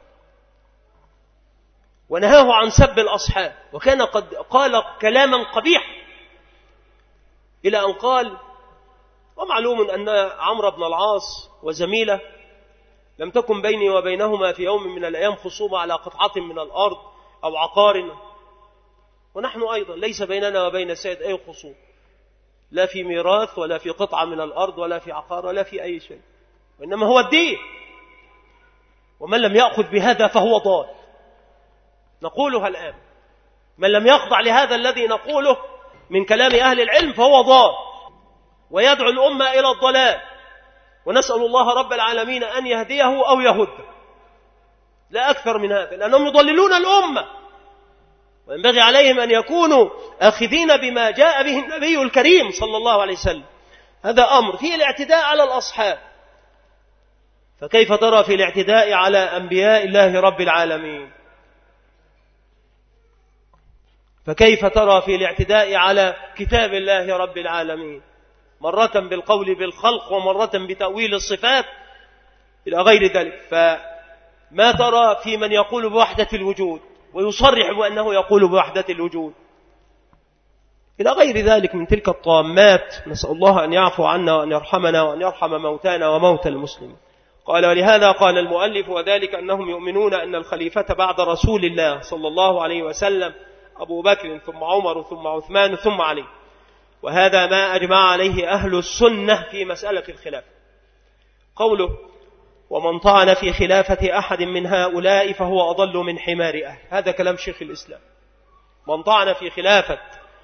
ونهاه عن سب الأصحاب، وكان قد قال كلاما قبيحا إلى أن قال: ومعلوم أن عمرو بن العاص وزميله لم تكن بيني وبينهما في يوم من الأيام خصومة على قطعة من الأرض أو عقار، ونحن أيضا ليس بيننا وبين سيد أي خصوم، لا في ميراث ولا في قطعة من الأرض ولا في عقار ولا في أي شيء، وإنما هو الدين، ومن لم يأخذ بهذا فهو ضال. نقولها الآن: من لم يخضع لهذا الذي نقوله من كلام أهل العلم فهو ضال ويدعو الأمة إلى الضلال، ونسأل الله رب العالمين أن يهديه أو يهده، لا أكثر من هذا، لأنهم يضللون الأمة، وينبغي عليهم أن يكونوا آخذين بما جاء به النبي الكريم صلى الله عليه وسلم. هذا أمر فيه الاعتداء على الأصحاب، فكيف ترى في الاعتداء على أنبياء الله رب العالمين؟ فكيف ترى في الاعتداء على كتاب الله رب العالمين؟ مرة بالقول بالخلق ومرة بتأويل الصفات إلى غير ذلك. فما ترى في من يقول بوحدة الوجود ويصرح بأنه يقول بوحدة الوجود إلى غير ذلك من تلك الطامات؟ نسأل الله أن يعفو عنا وأن يرحمنا وأن يرحم موتانا وموتى المسلمين. قال: ولهذا قال المؤلف: وذلك أنهم يؤمنون أن الخليفة بعد رسول الله صلى الله عليه وسلم أبو بكر ثم عمر ثم عثمان ثم علي، وهذا ما أجمع عليه أهل السنة في مسألة الخلافة. قوله: ومن طعن في خلافة أحد من هؤلاء فهو أضل من حمار أهل، هذا كلام شيخ الإسلام. من طعن في خلافة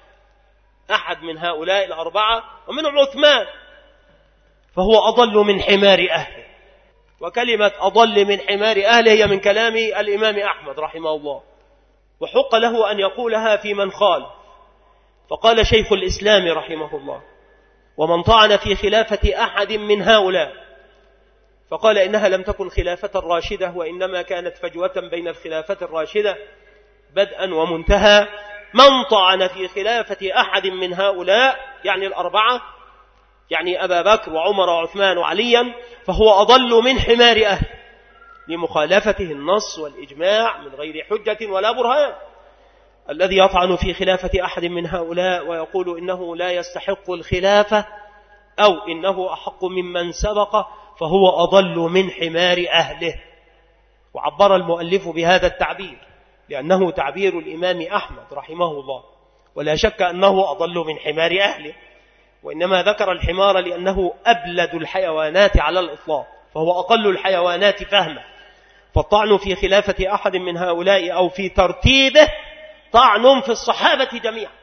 أحد من هؤلاء الأربعة ومنهم عثمان فهو أضل من حمار أهله. وكلمة أضل من حمار أهله هي من كلام الإمام أحمد رحمه الله، وحق له أن يقولها في من خالف. فقال شيخ الإسلام رحمه الله: ومن طعن في خلافة أحد من هؤلاء، فقال إنها لم تكن خلافة راشدة، وإنما كانت فجوة بين الخلافة الراشدة بدءا ومنتهى. من طعن في خلافة أحد من هؤلاء يعني الأربعة، يعني أبا بكر وعمر وعثمان وعليا، فهو أضل من حمار أهل لمخالفته النص والإجماع من غير حجة ولا برهان. الذي يطعن في خلافة أحد من هؤلاء ويقول إنه لا يستحق الخلافة أو إنه أحق ممن سبق فهو أضل من حمار أهله. وعبر المؤلف بهذا التعبير لأنه تعبير الإمام أحمد رحمه الله، ولا شك أنه أضل من حمار أهله، وإنما ذكر الحمار لأنه أبلد الحيوانات على الإطلاق، فهو أقل الحيوانات فهما. فالطعن في خلافة أحد من هؤلاء أو في ترتيبه طعن في الصحابة جميعا.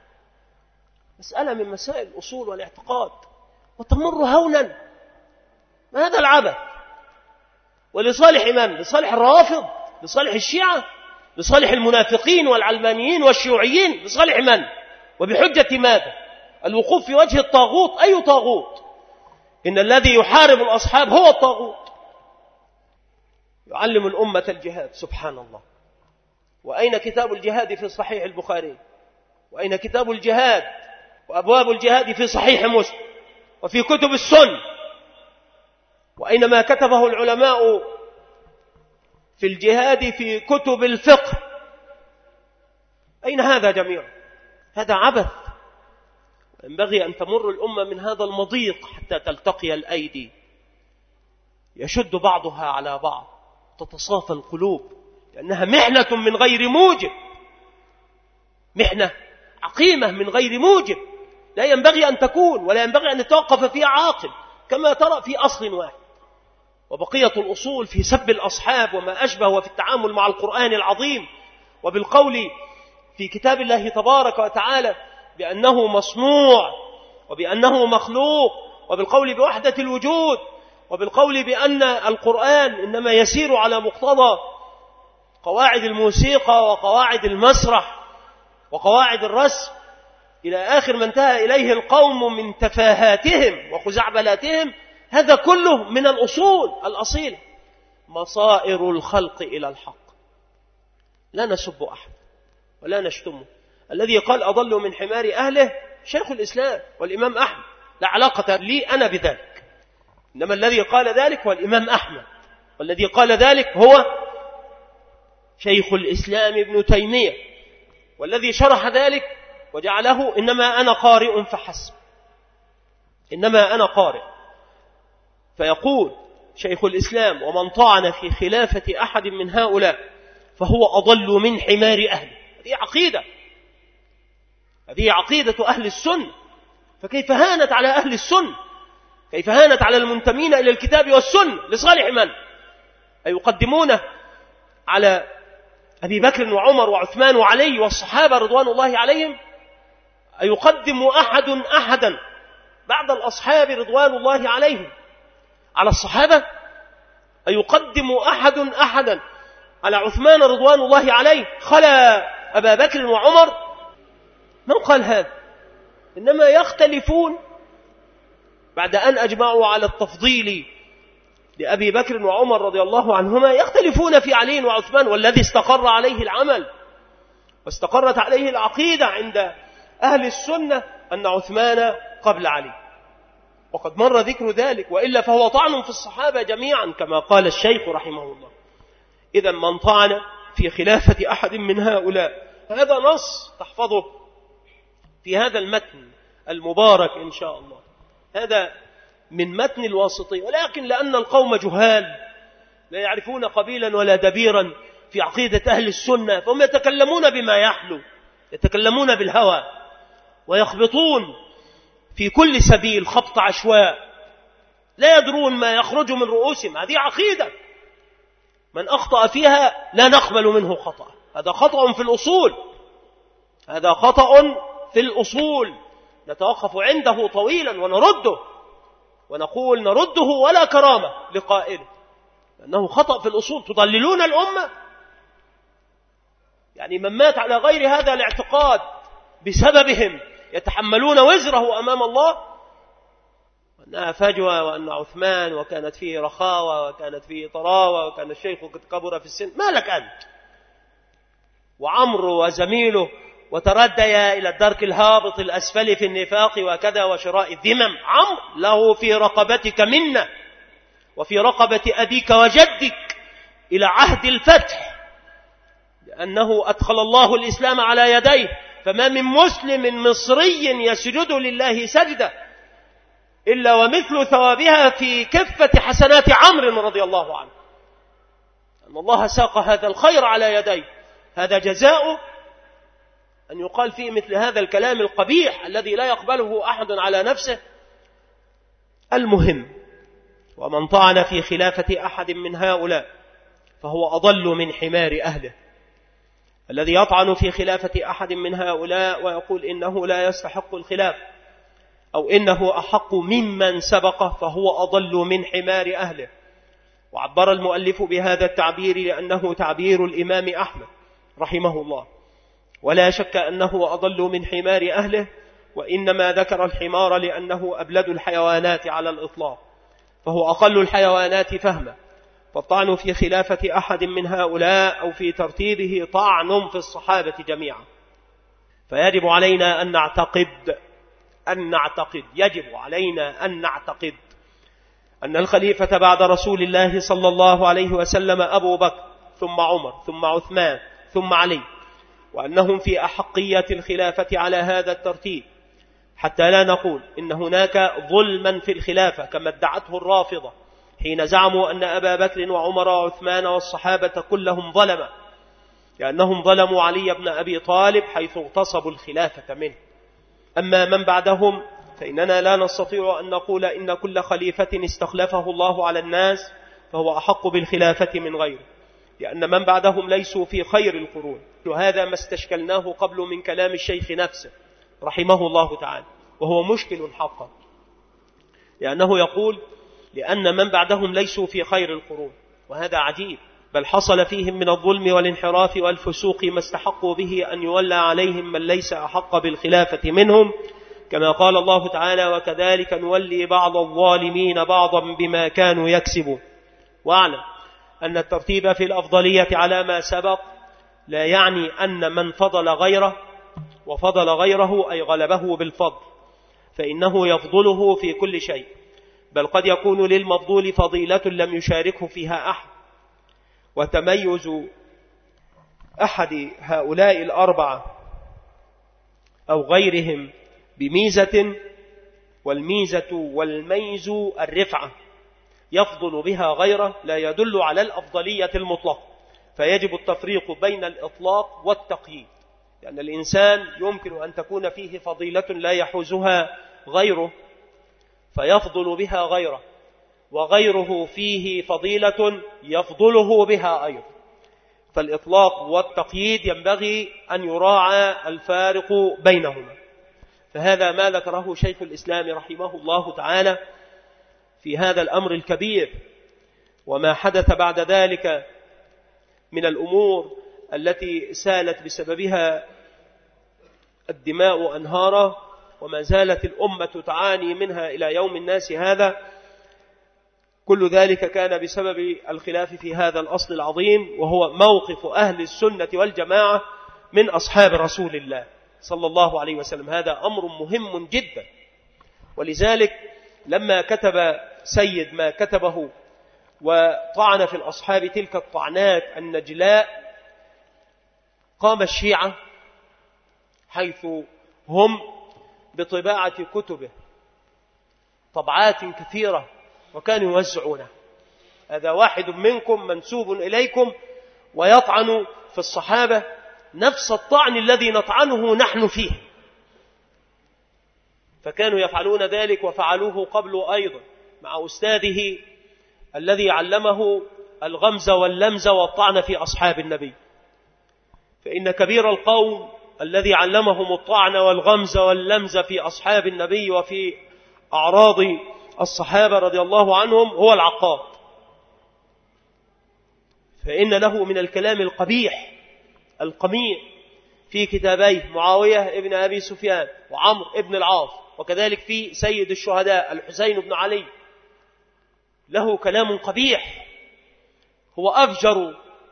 مسألة من مسائل الأصول والاعتقاد، وتمر هونا. ما هذا العبث؟ ولصالح من؟ لصالح الرافض؟ لصالح الشيعة؟ لصالح المنافقين والعلمانيين والشيوعيين؟ لصالح من؟ وبحجة ماذا؟ الوقوف في وجه الطاغوت. أي طاغوت؟ إن الذي يحارب الأصحاب هو الطاغوت. يعلم الأمة الجهاد، سبحان الله. وأين كتاب الجهاد في صحيح البخاري؟ وأين كتاب الجهاد وأبواب الجهاد في صحيح مسلم وفي كتب السنة؟ وأين ما كتبه العلماء في الجهاد في كتب الفقه؟ أين هذا جميعا؟ هذا عبث. ينبغي أن تمر الأمة من هذا المضيق حتى تلتقي الأيدي، يشد بعضها على بعض، تتصافى القلوب، لأنها محنة من غير موجب، محنة عقيمة من غير موجب لا ينبغي أن تكون، ولا ينبغي أن يتوقف فيها عاقل، كما ترى في أصل واحد. وبقية الأصول في سب الأصحاب وما أشبه، وفي التعامل مع القرآن العظيم، وبالقول في كتاب الله تبارك وتعالى بأنه مصنوع وبأنه مخلوق، وبالقول بوحدة الوجود، وبالقول بأن القرآن إنما يسير على مقتضى قواعد الموسيقى وقواعد المسرح وقواعد الرسم، إلى آخر ما انتهى إليه القوم من تفاهاتهم وخزعبلاتهم. هذا كله من الأصول الأصيلة، مصائر الخلق إلى الحق. لا نسب أحد ولا نشتمه. الذي قال أضل من حمار أهله شيخ الإسلام والإمام أحمد، لا علاقة لي أنا بذلك، إنما الذي قال ذلك هو الإمام أحمد، والذي قال ذلك هو شيخ الإسلام ابن تيمية، والذي شرح ذلك وجعله إنما أنا قارئ فحسب، إنما أنا قارئ. فيقول شيخ الإسلام: ومن طعن في خلافة أحد من هؤلاء فهو أضل من حمار أهله. هذه عقيدة أهل السنة. فكيف هانت على أهل السنة؟ كيف هانت على المنتمين إلى الكتاب والسنة لصالح من؟ أيقدمون على أبي بكر وعمر وعثمان وعلي والصحابة رضوان الله عليهم؟ أيقدم أحدا بعد الأصحاب رضوان الله عليهم على الصحابة؟ أيقدم أحدا على عثمان رضوان الله عليه خلا أبا بكر وعمر؟ من قال هذا؟ إنما يختلفون بعد أن أجمعوا على التفضيل لأبي بكر وعمر رضي الله عنهما، يختلفون في علي وعثمان، والذي استقر عليه العمل واستقرت عليه العقيدة عند أهل السنة أن عثمان قبل علي، وقد مر ذكر ذلك، وإلا فهو طعن في الصحابة جميعا كما قال الشيخ رحمه الله. إذا من طعن في خلافة أحد من هؤلاء، هذا نص تحفظه في هذا المتن المبارك إن شاء الله، هذا من متن الواسطي. ولكن لأن القوم جهال لا يعرفون قبيلا ولا دبيرا في عقيدة أهل السنة، فهم يتكلمون بما يحلو، يتكلمون بالهوى، ويخبطون في كل سبيل خبط عشواء، لا يدرون ما يخرج من رؤوسهم. هذه عقيدة من أخطأ فيها لا نقبل منه خطأ. هذا خطأ في الأصول، هذا خطأ في الأصول، نتوقف عنده طويلا ونرده، ونقول نرده ولا كرامة لقائله، لأنه خطأ في الأصول. تضللون الأمة، يعني من مات على غير هذا الاعتقاد بسببهم يتحملون وزره أمام الله، وأنها فجوة، وأن عثمان وكانت فيه رخاوة وكانت فيه طراوة وكان الشيخ قد كبر في السن. ما لك أنت؟ وعمرو وزميله وترديا إلى الدرك الهابط الأسفل في النفاق وكذا وشراء الذمم. عمرو له في رقبتك منة، وفي رقبة أبيك وجدك إلى عهد الفتح، لأنه أدخل الله الإسلام على يديه، فما من مسلم مصري يسجد لله سجدة إلا ومثل ثوابها في كفة حسنات عمرو رضي الله عنه، أن الله ساق هذا الخير على يديه. هذا جزاؤه أن يقال فيه مثل هذا الكلام القبيح الذي لا يقبله أحد على نفسه. المهم: ومن طعن في خلافة أحد من هؤلاء فهو أضل من حمار أهله. الذي يطعن في خلافة أحد من هؤلاء ويقول إنه لا يستحق الخلاف أو إنه أحق ممن سبقه فهو أضل من حمار أهله. وعبر المؤلف بهذا التعبير لأنه تعبير الإمام أحمد رحمه الله، ولا شك أنه أضل من حمار أهله، وإنما ذكر الحمار لأنه أبلد الحيوانات على الإطلاق، فهو أقل الحيوانات فهما. فالطعن في خلافة أحد من هؤلاء أو في ترتيبه طعن في الصحابة جميعا. فيجب علينا أن نعتقد يجب علينا أن نعتقد أن الخليفة بعد رسول الله صلى الله عليه وسلم أبو بكر ثم عمر ثم عثمان ثم علي، وأنهم في أحقية الخلافة على هذا الترتيب، حتى لا نقول إن هناك ظلما في الخلافة كما ادعته الرافضة حين زعموا أن أبا بكر وعمر وعثمان والصحابة كلهم ظلما، لأنهم ظلموا علي بن أبي طالب حيث اغتصبوا الخلافة منه. أما من بعدهم فإننا لا نستطيع أن نقول إن كل خليفة استخلفه الله على الناس فهو أحق بالخلافة من غيره، لأن من بعدهم ليسوا في خير القرون، وهذا ما استشكلناه قبل من كلام الشيخ نفسه رحمه الله تعالى، وهو مشكل حقا، لأنه يقول لأن من بعدهم ليسوا في خير القرون، وهذا عجيب، بل حصل فيهم من الظلم والانحراف والفسوق ما استحقوا به أن يولى عليهم من ليس أحق بالخلافة منهم، كما قال الله تعالى: وكذلك نولي بعض الظالمين بعضا بما كانوا يكسبون. واعلم أن الترتيب في الأفضلية على ما سبق لا يعني أن من فضل غيره وفضل غيره أي غلبه بالفضل، فإنه يفضله في كل شيء، بل قد يكون للمفضول فضيلة لم يشاركه فيها أحد. وتميز أحد هؤلاء الأربعة أو غيرهم بميزة، والميزة والميز الرفعة يفضل بها غيره، لا يدل على الأفضلية المطلقة، فيجب التفريق بين الإطلاق والتقييد، لأن الإنسان يمكن أن تكون فيه فضيلة لا يحوزها غيره فيفضل بها غيره، وغيره فيه فضيلة يفضله بها أيضا، فالإطلاق والتقييد ينبغي أن يراعى الفارق بينهما. فهذا ما ذكره شيخ الإسلام رحمه الله تعالى في هذا الأمر الكبير، وما حدث بعد ذلك من الأمور التي سالت بسببها الدماء أنهارا، وما زالت الأمة تعاني منها إلى يوم الناس هذا، كل ذلك كان بسبب الخلاف في هذا الأصل العظيم، وهو موقف أهل السنة والجماعة من أصحاب رسول الله صلى الله عليه وسلم. هذا أمر مهم جدا، ولذلك لما كتب سيد ما كتبه وطعن في الأصحاب تلك الطعنات النجلاء، قام الشيعة حيث هم بطباعة كتبه طبعات كثيرة وكانوا يوزعونها، هذا واحد منكم منسوب إليكم ويطعن في الصحابة نفس الطعن الذي نطعنه نحن فيه، فكانوا يفعلون ذلك وفعلوه قبل أيضا مع أستاذه الذي علمه الغمز واللمز والطعن في أصحاب النبي. فإن كبير القوم الذي علمهم الطعن والغمز واللمز في أصحاب النبي وفي أعراض الصحابة رضي الله عنهم هو العقاد، فإن له من الكلام القبيح القميع في كتابيه معاوية ابن أبي سفيان وعمرو ابن العاص، وكذلك في سيد الشهداء الحسين بن علي، له كلام قبيح هو أفجر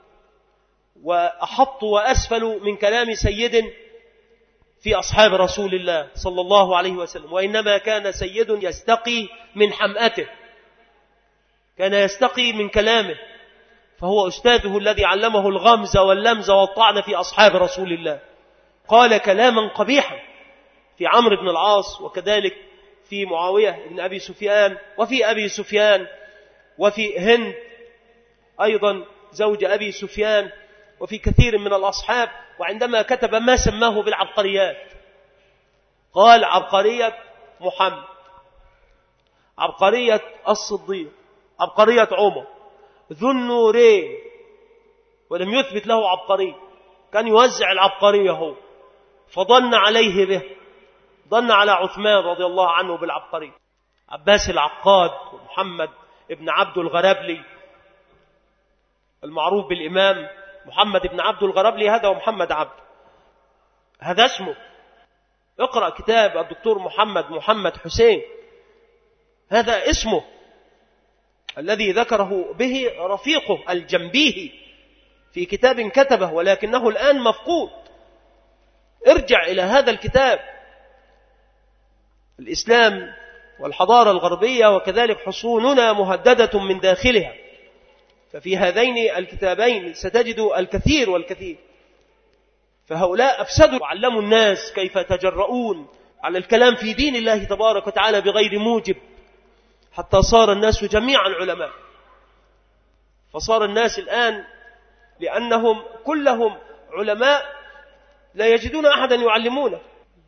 وأحط وأسفل من كلام سيد في أصحاب رسول الله صلى الله عليه وسلم، وإنما كان سيد يستقي من حمأته، كان يستقي من كلامه، فهو أستاذه الذي علمه الغمز واللمز والطعن في أصحاب رسول الله. قال كلاما قبيحا في عمرو بن العاص، وكذلك في معاوية بن أبي سفيان، وفي أبي سفيان، وفي هند أيضا زوج أبي سفيان، وفي كثير من الأصحاب. وعندما كتب ما سماه بالعبقريات قال عبقرية محمد، عبقرية الصديق، عبقرية عمر، ذو النورين، ولم يثبت له عبقرية، كان يوزع العبقرية هو، فظن عليه به، ظن على عثمان رضي الله عنه بالعبقرية. عباس العقاد ومحمد ابن عبد الغرابلي المعروف بالإمام محمد ابن عبد الغرابلي، هذا ومحمد عبد، هذا اسمه، اقرأ كتاب الدكتور محمد حسين، هذا اسمه الذي ذكره به رفيقه الجنبيهي في كتاب كتبه ولكنه الآن مفقود. ارجع إلى هذا الكتاب. الإسلام والحضارة الغربية، وكذلك حصوننا مهددة من داخلها. ففي هذين الكتابين ستجد الكثير والكثير. فهؤلاء أفسدوا وعلموا الناس كيف يتجرؤون على الكلام في دين الله تبارك وتعالى بغير موجب، حتى صار الناس جميعا علماء. فصار الناس الآن لأنهم كلهم علماء لا يجدون أحدا يعلمونه.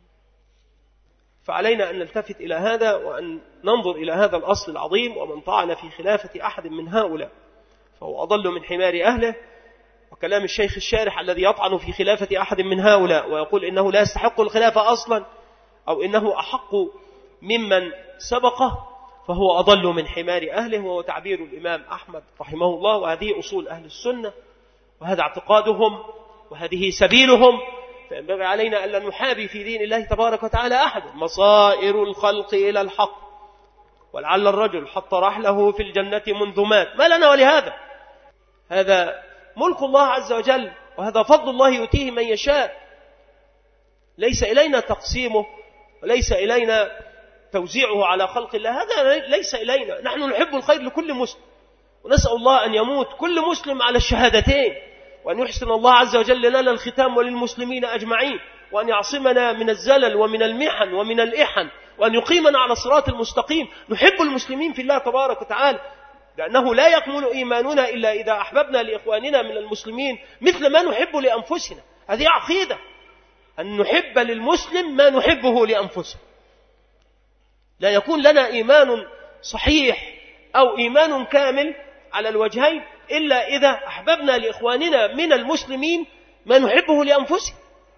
فعلينا أن نلتفت إلى هذا وأن ننظر إلى هذا الأصل العظيم. ومن طعن في خلافة أحد من هؤلاء فهو أضل من حمار أهله. وكلام الشيخ الشارح الذي يطعن في خلافة أحد من هؤلاء ويقول إنه لا يستحق الخلافة أصلا أو إنه أحق ممن سبقه فهو أضل من حمار أهله، وهو تعبير الإمام أحمد رحمه الله. وهذه أصول أهل السنة وهذا اعتقادهم وهذه سبيلهم. فينبغي علينا أن لا نحابي في دين الله تبارك وتعالى أحد. مصائر الخلق إلى الحق، ولعل الرجل حط رحله في الجنة منذ مات. ما لنا ولهذا؟ هذا ملك الله عز وجل، وهذا فضل الله يؤتيه من يشاء. ليس إلينا تقسيمه وليس إلينا توزيعه على خلق الله، هذا ليس إلينا. نحن نحب الخير لكل مسلم، ونسأل الله أن يموت كل مسلم على الشهادتين، وأن يحسن الله عز وجل لنا الختام وللمسلمين أجمعين، وأن يعصمنا من الزلل ومن المحن ومن الإحن، وأن يقيمنا على الصراط المستقيم. نحب المسلمين في الله تبارك وتعالى، لأنه لا يكمل إيماننا إلا إذا أحببنا لإخواننا من المسلمين مثل ما نحب لأنفسنا. هذه عقيدة، أن نحب للمسلم ما نحبه لأنفسنا. لا يكون لنا إيمان صحيح أو إيمان كامل على الوجهين إلا إذا أحببنا لإخواننا من المسلمين ما نحبه لأنفسنا.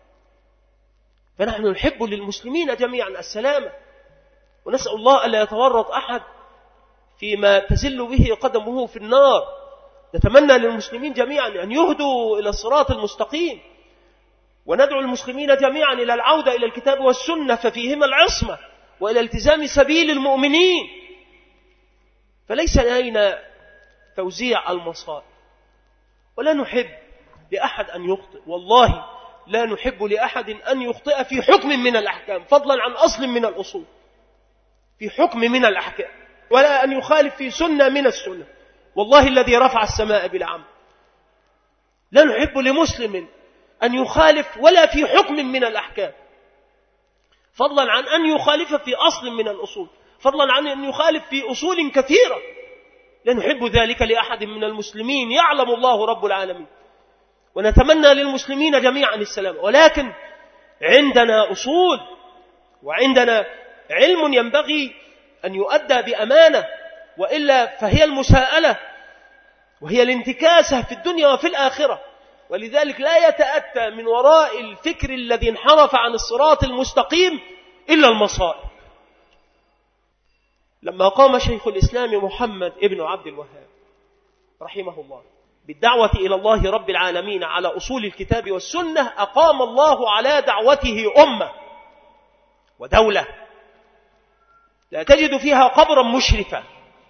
فنحن نحب للمسلمين جميعا السلامة، ونسأل الله ألا يتورط أحد فيما تزل به قدمه في النار. نتمنى للمسلمين جميعا أن يهدوا إلى الصراط المستقيم، وندعو المسلمين جميعا إلى العودة إلى الكتاب والسنة ففيهما العصمة، وإلى التزام سبيل المؤمنين. فليس علينا توزيع المصائب، ولا نحب لأحد أن يخطئ. والله لا نحب لأحد أن يخطئ في حكم من الأحكام، فضلا عن أصل من الأصول، في حكم من الأحكام، ولا أن يخالف في سنة من السنة. والله الذي رفع السماء بلا عمد، لا نحب لمسلم أن يخالف ولا في حكم من الأحكام، فضلا عن أن يخالف في أصل من الأصول، فضلا عن أن يخالف في أصول كثيرة. لا نحب ذلك لأحد من المسلمين، يعلم الله رب العالمين. ونتمنى للمسلمين جميعا السلام، ولكن عندنا أصول وعندنا علم ينبغي أن يؤدى بأمانة، وإلا فهي المساءلة وهي الانتكاسة في الدنيا وفي الآخرة. ولذلك لا يتأتى من وراء الفكر الذي انحرف عن الصراط المستقيم إلا المصائب. لما قام شيخ الإسلام محمد ابن عبد الوهاب رحمه الله بالدعوة إلى الله رب العالمين على أصول الكتاب والسنة، أقام الله على دعوته أمة ودولة لا تجد فيها قبرا مشرفا.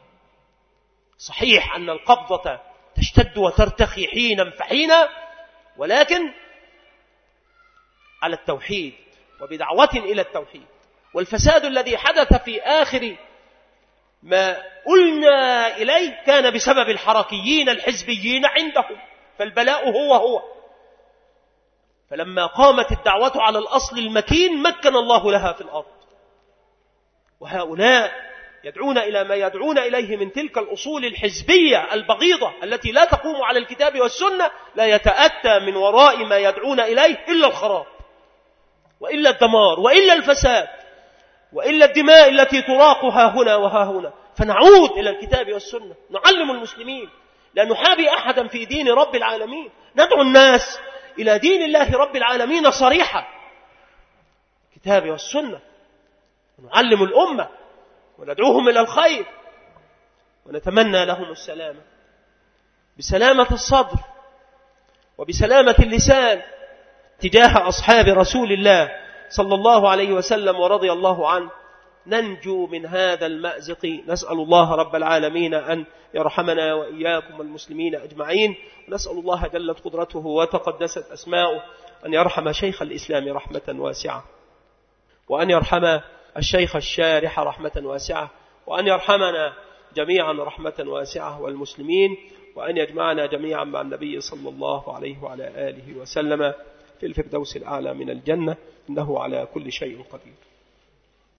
صحيح أن القبضة تشتد وترتخي حينا فحينا، ولكن على التوحيد وبدعوة إلى التوحيد. والفساد الذي حدث في آخر ما قلنا إليه كان بسبب الحركيين الحزبيين عندهم، فالبلاء هو. فلما قامت الدعوة على الأصل المكين مكن الله لها في الأرض. وهؤلاء يدعون إلى ما يدعون إليه من تلك الأصول الحزبية البغيضة التي لا تقوم على الكتاب والسنة، لا يتأتى من وراء ما يدعون إليه إلا الخراب، وإلا الدمار، وإلا الفساد، وإلا الدماء التي تراقها هنا وها هنا. فنعود إلى الكتاب والسنة، نعلم المسلمين، لا نحابي أحدا في دين رب العالمين، ندعو الناس إلى دين الله رب العالمين صريحة، الكتاب والسنة، ونعلم الأمة وندعوهم إلى الخير، ونتمنى لهم السلامة بسلامة الصدر وبسلامة اللسان تجاه أصحاب رسول الله صلى الله عليه وسلم ورضي الله عنه، ننجو من هذا المأزق. نسأل الله رب العالمين أن يرحمنا وإياكم المسلمين أجمعين، ونسأل الله جلت قدرته وتقدست أسماؤه أن يرحم شيخ الإسلام رحمة واسعة، وأن يرحم الشيخ الشارح رحمة واسعة، وأن يرحمنا جميعا رحمة واسعة والمسلمين، وأن يجمعنا جميعا مع النبي صلى الله عليه وعلى آله وسلم في الفردوس الأعلى من الجنة، إنه على كل شيء قدير.